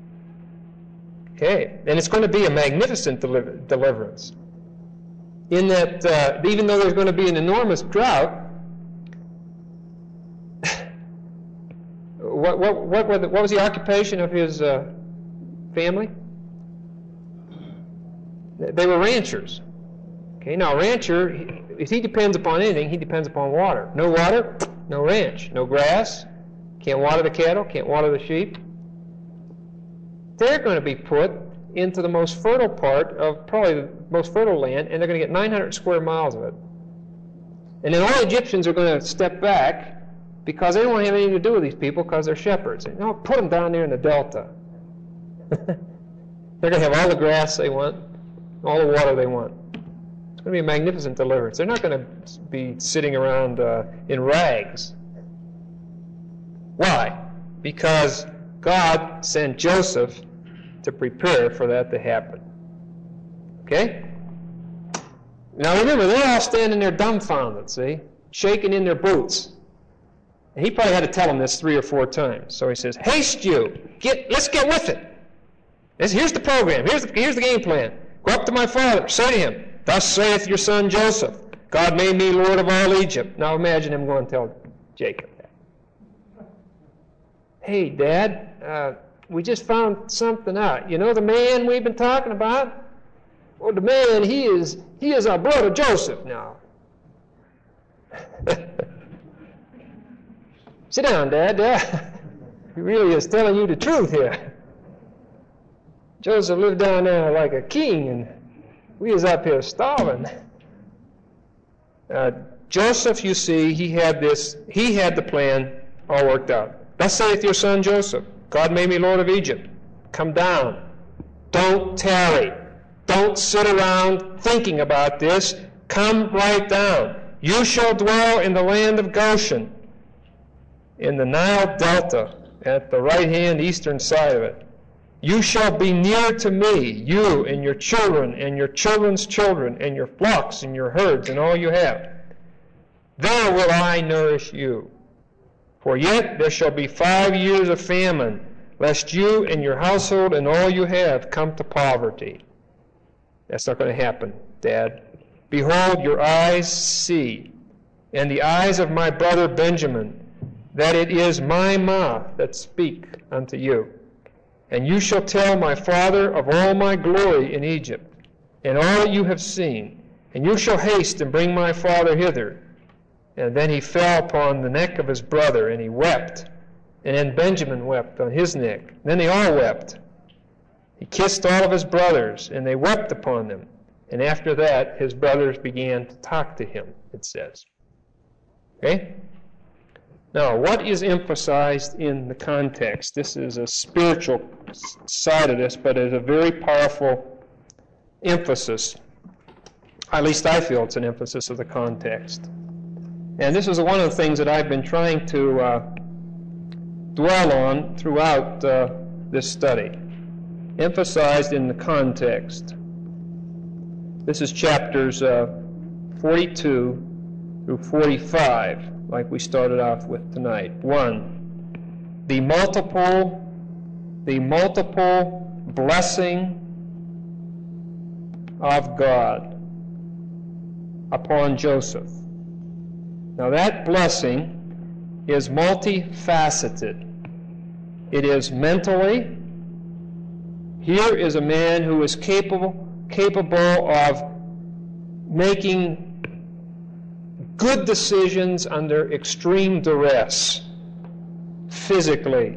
Okay, and it's going to be a magnificent deliverance. In that, even though there's going to be an enormous drought, what was the occupation of his family? They were ranchers. Okay, now a rancher, if he depends upon anything, he depends upon water. No water, no ranch. No grass, can't water the cattle, can't water the sheep. They're going to be put into the most fertile part of probably the most fertile land, and they're going to get 900 square miles of it. And then all Egyptians are going to step back because they don't want to have anything to do with these people because they're shepherds. No, put them down there in the delta. They're going to have all the grass they want, all the water they want. It's going to be a magnificent deliverance. They're not going to be sitting around in rags. Why? Because God sent Joseph to prepare for that to happen. Okay? Now remember, they're all standing there dumbfounded, see? Shaking in their boots. And he probably had to tell them this 3 or 4 times. So he says, haste you! Let's get with it! Here's the program. Here's the game plan. Go up to my father. Say to him, thus saith your son Joseph, God made me Lord of all Egypt. Now imagine him going to tell Jacob that. Hey, Dad, we just found something out. You know the man we've been talking about? Well, the man, he is our brother Joseph now. Sit down, Dad. He really is telling you the truth here. Joseph lived down there like a king, and we is up here starving. Joseph, you see, he had the plan all worked out. Thus saith your son Joseph, God made me Lord of Egypt. Come down. Don't tarry. Don't sit around thinking about this. Come right down. You shall dwell in the land of Goshen, in the Nile Delta, at the right-hand eastern side of it. You shall be near to me, you and your children and your children's children and your flocks and your herds and all you have. There will I nourish you. For yet there shall be 5 years of famine, lest you and your household and all you have come to poverty. That's not going to happen, Dad. Behold, your eyes see, and the eyes of my brother Benjamin, that it is my mouth that speak unto you. And you shall tell my father of all my glory in Egypt, and all that you have seen. And you shall haste and bring my father hither. And then he fell upon the neck of his brother, and he wept. And then Benjamin wept on his neck. Then they all wept. He kissed all of his brothers, and they wept upon them. And after that, his brothers began to talk to him, it says. Okay? Now, what is emphasized in the context? This is a spiritual side of this, but it's a very powerful emphasis At least I feel it's an emphasis of the context. And this is one of the things that I've been trying to dwell on throughout this study, emphasized in the context. This is chapters 42 through 45, like we started off with tonight. 1. The multiple blessing of God upon Joseph. Now that blessing is multifaceted. It is mentally. Here is a man who is capable of making good decisions under extreme duress. Physically,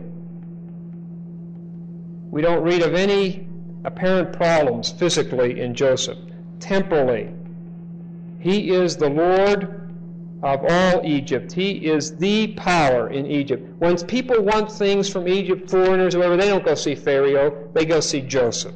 we don't read of any apparent problems physically in Joseph. Temporally, he is the Lord of all Egypt. He is the power in Egypt. When people want things from Egypt, foreigners, whoever, they don't go see Pharaoh, they go see Joseph.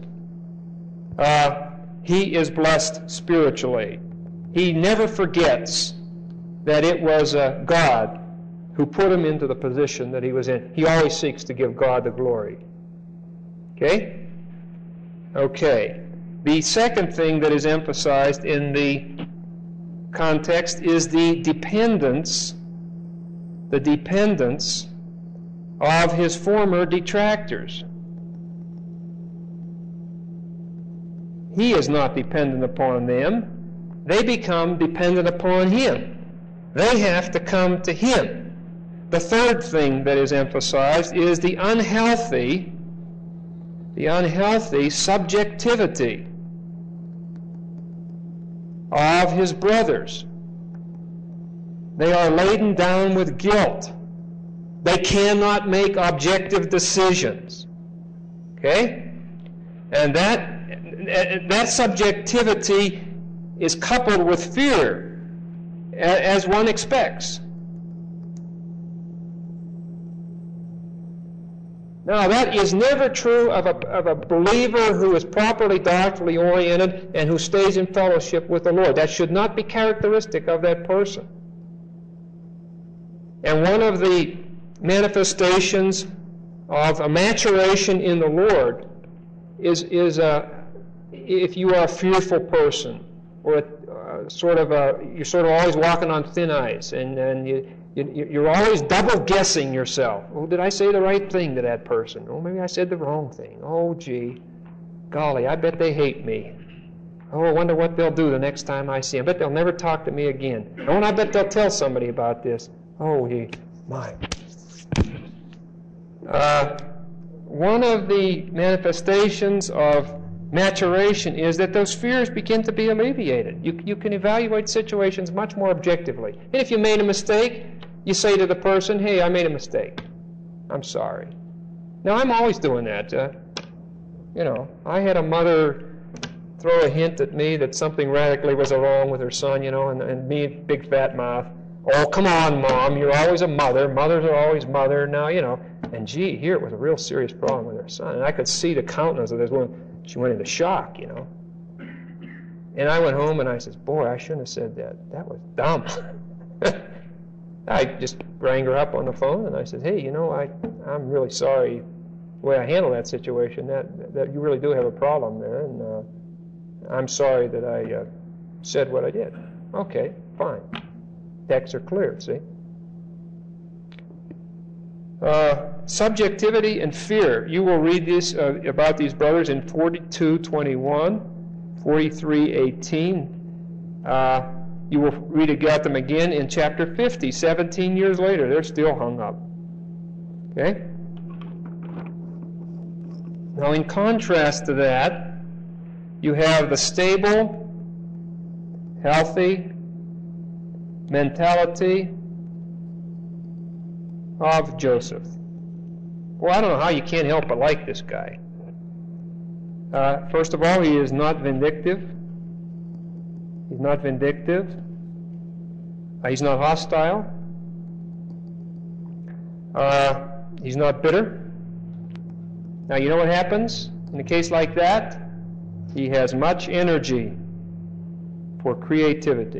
He is blessed spiritually. He never forgets that it was God who put him into the position that he was in. He always seeks to give God the glory. Okay? Okay. The second thing that is emphasized in the context is the dependence of his former detractors. He is not dependent upon them. They become dependent upon him. They have to come to him. The third thing that is emphasized is the unhealthy subjectivity of his brothers. They are laden down with guilt. They cannot make objective decisions. Okay? And that subjectivity is coupled with fear, as one expects. Now, that is never true of a believer who is properly doctrinally oriented and who stays in fellowship with the Lord. That should not be characteristic of that person. And one of the manifestations of a maturation in the Lord is if you are a fearful person, or you're sort of always walking on thin ice, and you're always double guessing yourself. Oh, did I say the right thing to that person? Oh, maybe I said the wrong thing. Oh, gee, golly, I bet they hate me. Oh, I wonder what they'll do the next time I see them. I bet they'll never talk to me again. Oh, and I bet they'll tell somebody about this. Oh, my. One of the manifestations of maturation is that those fears begin to be alleviated. You can evaluate situations much more objectively. And if you made a mistake, you say to the person, hey, I made a mistake. I'm sorry. Now, I'm always doing that. I had a mother throw a hint at me that something radically was wrong with her son, and me, big fat mouth. Oh, come on, Mom, you're always a mother. Mothers are always mother. Now, And gee, here it was a real serious problem with her son. And I could see the countenance of this woman. She went into shock, And I went home and I said, boy, I shouldn't have said that. That was dumb. I just rang her up on the phone and I said, hey, I'm really sorry the way I handled that situation. That you really do have a problem there. And I'm sorry that I said what I did. Okay, fine. Decks are clear, see? Subjectivity and fear. You will read this about these brothers in 42:21, 43:18. You will read about them again in chapter 50, 17 years later. They're still hung up. Okay? Now, in contrast to that, you have the stable, healthy mentality of Joseph. Well, I don't know how you can't help but like this guy. First of all, he is not vindictive. He's not vindictive. He's not hostile. He's not bitter. Now, you know what happens in a case like that? He has much energy for creativity.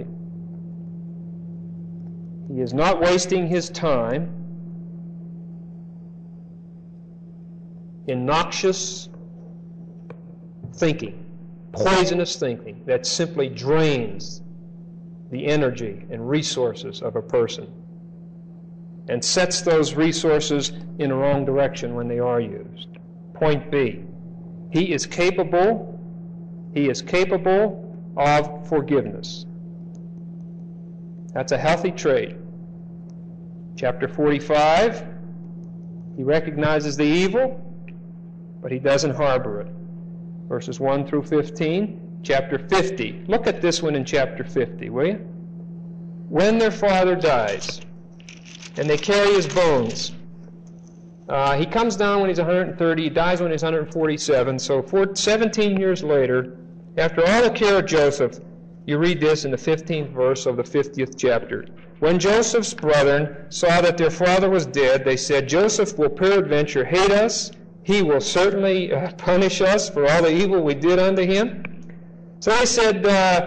He is not wasting his time in noxious thinking, poisonous thinking that simply drains the energy and resources of a person and sets those resources in the wrong direction when they are used. Point B, he is capable of forgiveness. That's a healthy trait. Chapter 45, he recognizes the evil, but he doesn't harbor it. Verses 1 through 15. Chapter 50. Look at this one in chapter 50, will you? When their father dies, and they carry his bones. He comes down when he's 130, he dies when he's 147, so 17 years later, after all the care of Joseph, you read this in the 15th verse of the 50th chapter. When Joseph's brethren saw that their father was dead, they said, Joseph will peradventure hate us. He will certainly punish us for all the evil we did unto him. So they said,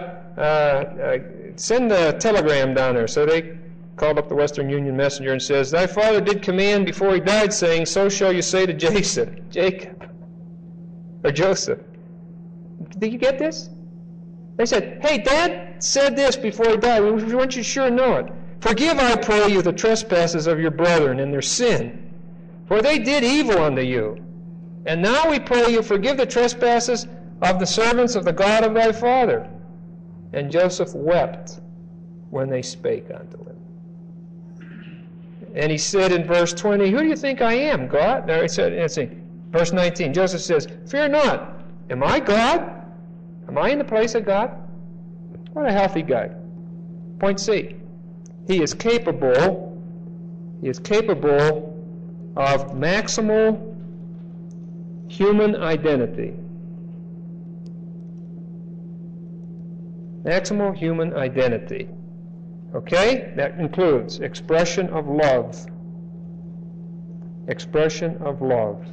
send a telegram down there. So they called up the Western Union messenger and says, thy father did command before he died, saying, so shall you say to Jacob, or Joseph. Did you get this? They said, hey, Dad said this before he died. We want you to sure know it. Forgive, I pray you, the trespasses of your brethren and their sin, for they did evil unto you. And now we pray you, forgive the trespasses of the servants of the God of thy father. And Joseph wept when they spake unto him. And he said in verse 20, who do you think I am, God? Now he said, verse 19, Joseph says, fear not. Am I God? Am I in the place of God? What a healthy guy. Point C. He is capable of maximal human identity. Maximal human identity. Okay? That includes expression of love. Expression of love.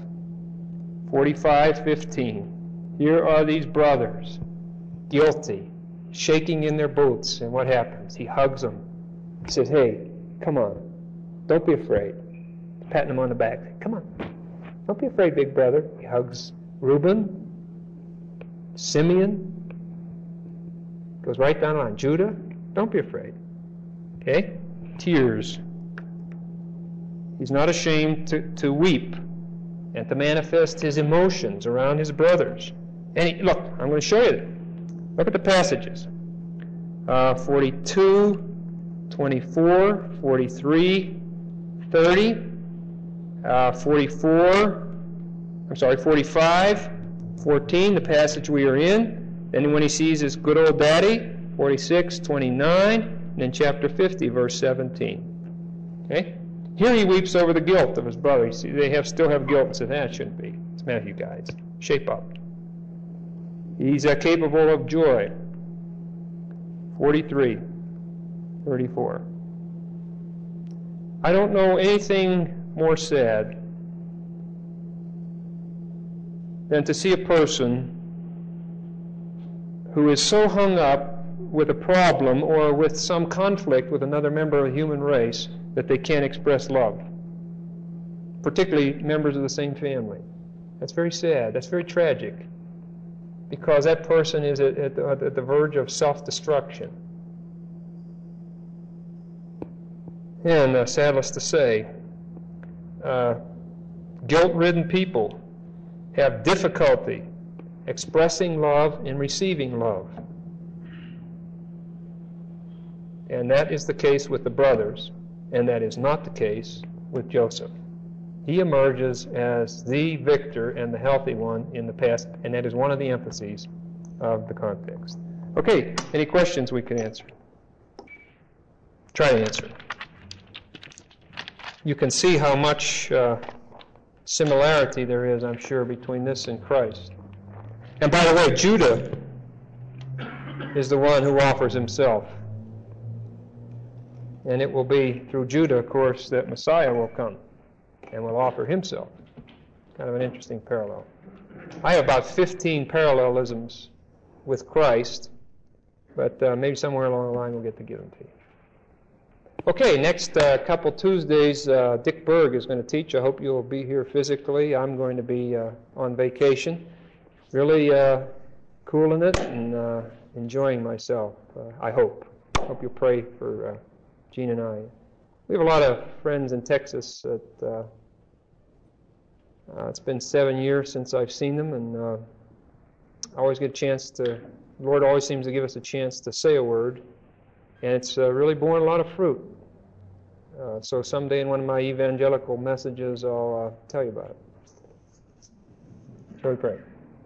45:15. Here are these brothers, guilty, shaking in their boots, and what happens? He hugs them. He says, hey, come on. Don't be afraid. Patting him on the back. Come on. Don't be afraid, big brother. He hugs Reuben, Simeon, goes right down the line. Judah, don't be afraid. Okay? Tears. He's not ashamed to weep and to manifest his emotions around his brothers. And look, I'm going to show you. Look at the passages. 42, 24, 43, 30, 45, 14, the passage we are in. Then when he sees his good old daddy, 46, 29, and then chapter 50, verse 17. Okay? Here he weeps over the guilt of his brother. You see, they still have guilt and says, it shouldn't be. It's Matthew, guys. Shape up. He's capable of joy. 43, 34. I don't know anything more sad than to see a person who is so hung up with a problem or with some conflict with another member of the human race that they can't express love, particularly members of the same family. That's very sad. That's very tragic, because that person is at the verge of self-destruction. And sadness to say, guilt-ridden people have difficulty expressing love and receiving love. And that is the case with the brothers, and that is not the case with Joseph. He emerges as the victor and the healthy one in the past, and that is one of the emphases of the context. Okay, any questions we can answer? Try to answer. You can see how much similarity there is, I'm sure, between this and Christ. And by the way, Judah is the one who offers himself. And it will be through Judah, of course, that Messiah will come and will offer himself. Kind of an interesting parallel. I have about 15 parallelisms with Christ But maybe somewhere along the line we'll get to give them to you. Okay, next couple Tuesdays, Dick Berg is going to teach. I hope you'll be here physically. I'm going to be on vacation. Really cooling it and enjoying myself, I hope. Hope you'll pray for Gene and I. We have a lot of friends in Texas that it's been 7 years since I've seen them, and I always get a chance to, the Lord always seems to give us a chance to say a word, and it's really borne a lot of fruit. So someday in one of my evangelical messages, I'll tell you about it. Shall we pray?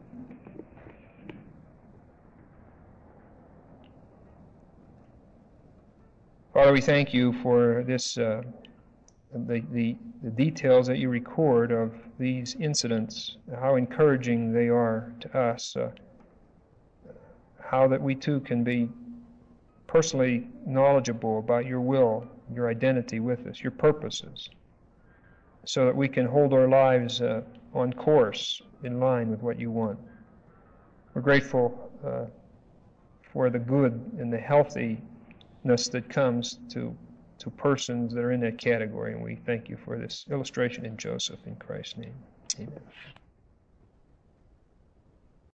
Father, we thank you for this, the details that you record of these incidents, how encouraging they are to us, how that we too can be personally knowledgeable about your will, your identity with us, your purposes, so that we can hold our lives on course in line with what you want. We're grateful for the good and the healthiness that comes to persons that are in that category, and we thank you for this illustration in Joseph, in Christ's name. Amen.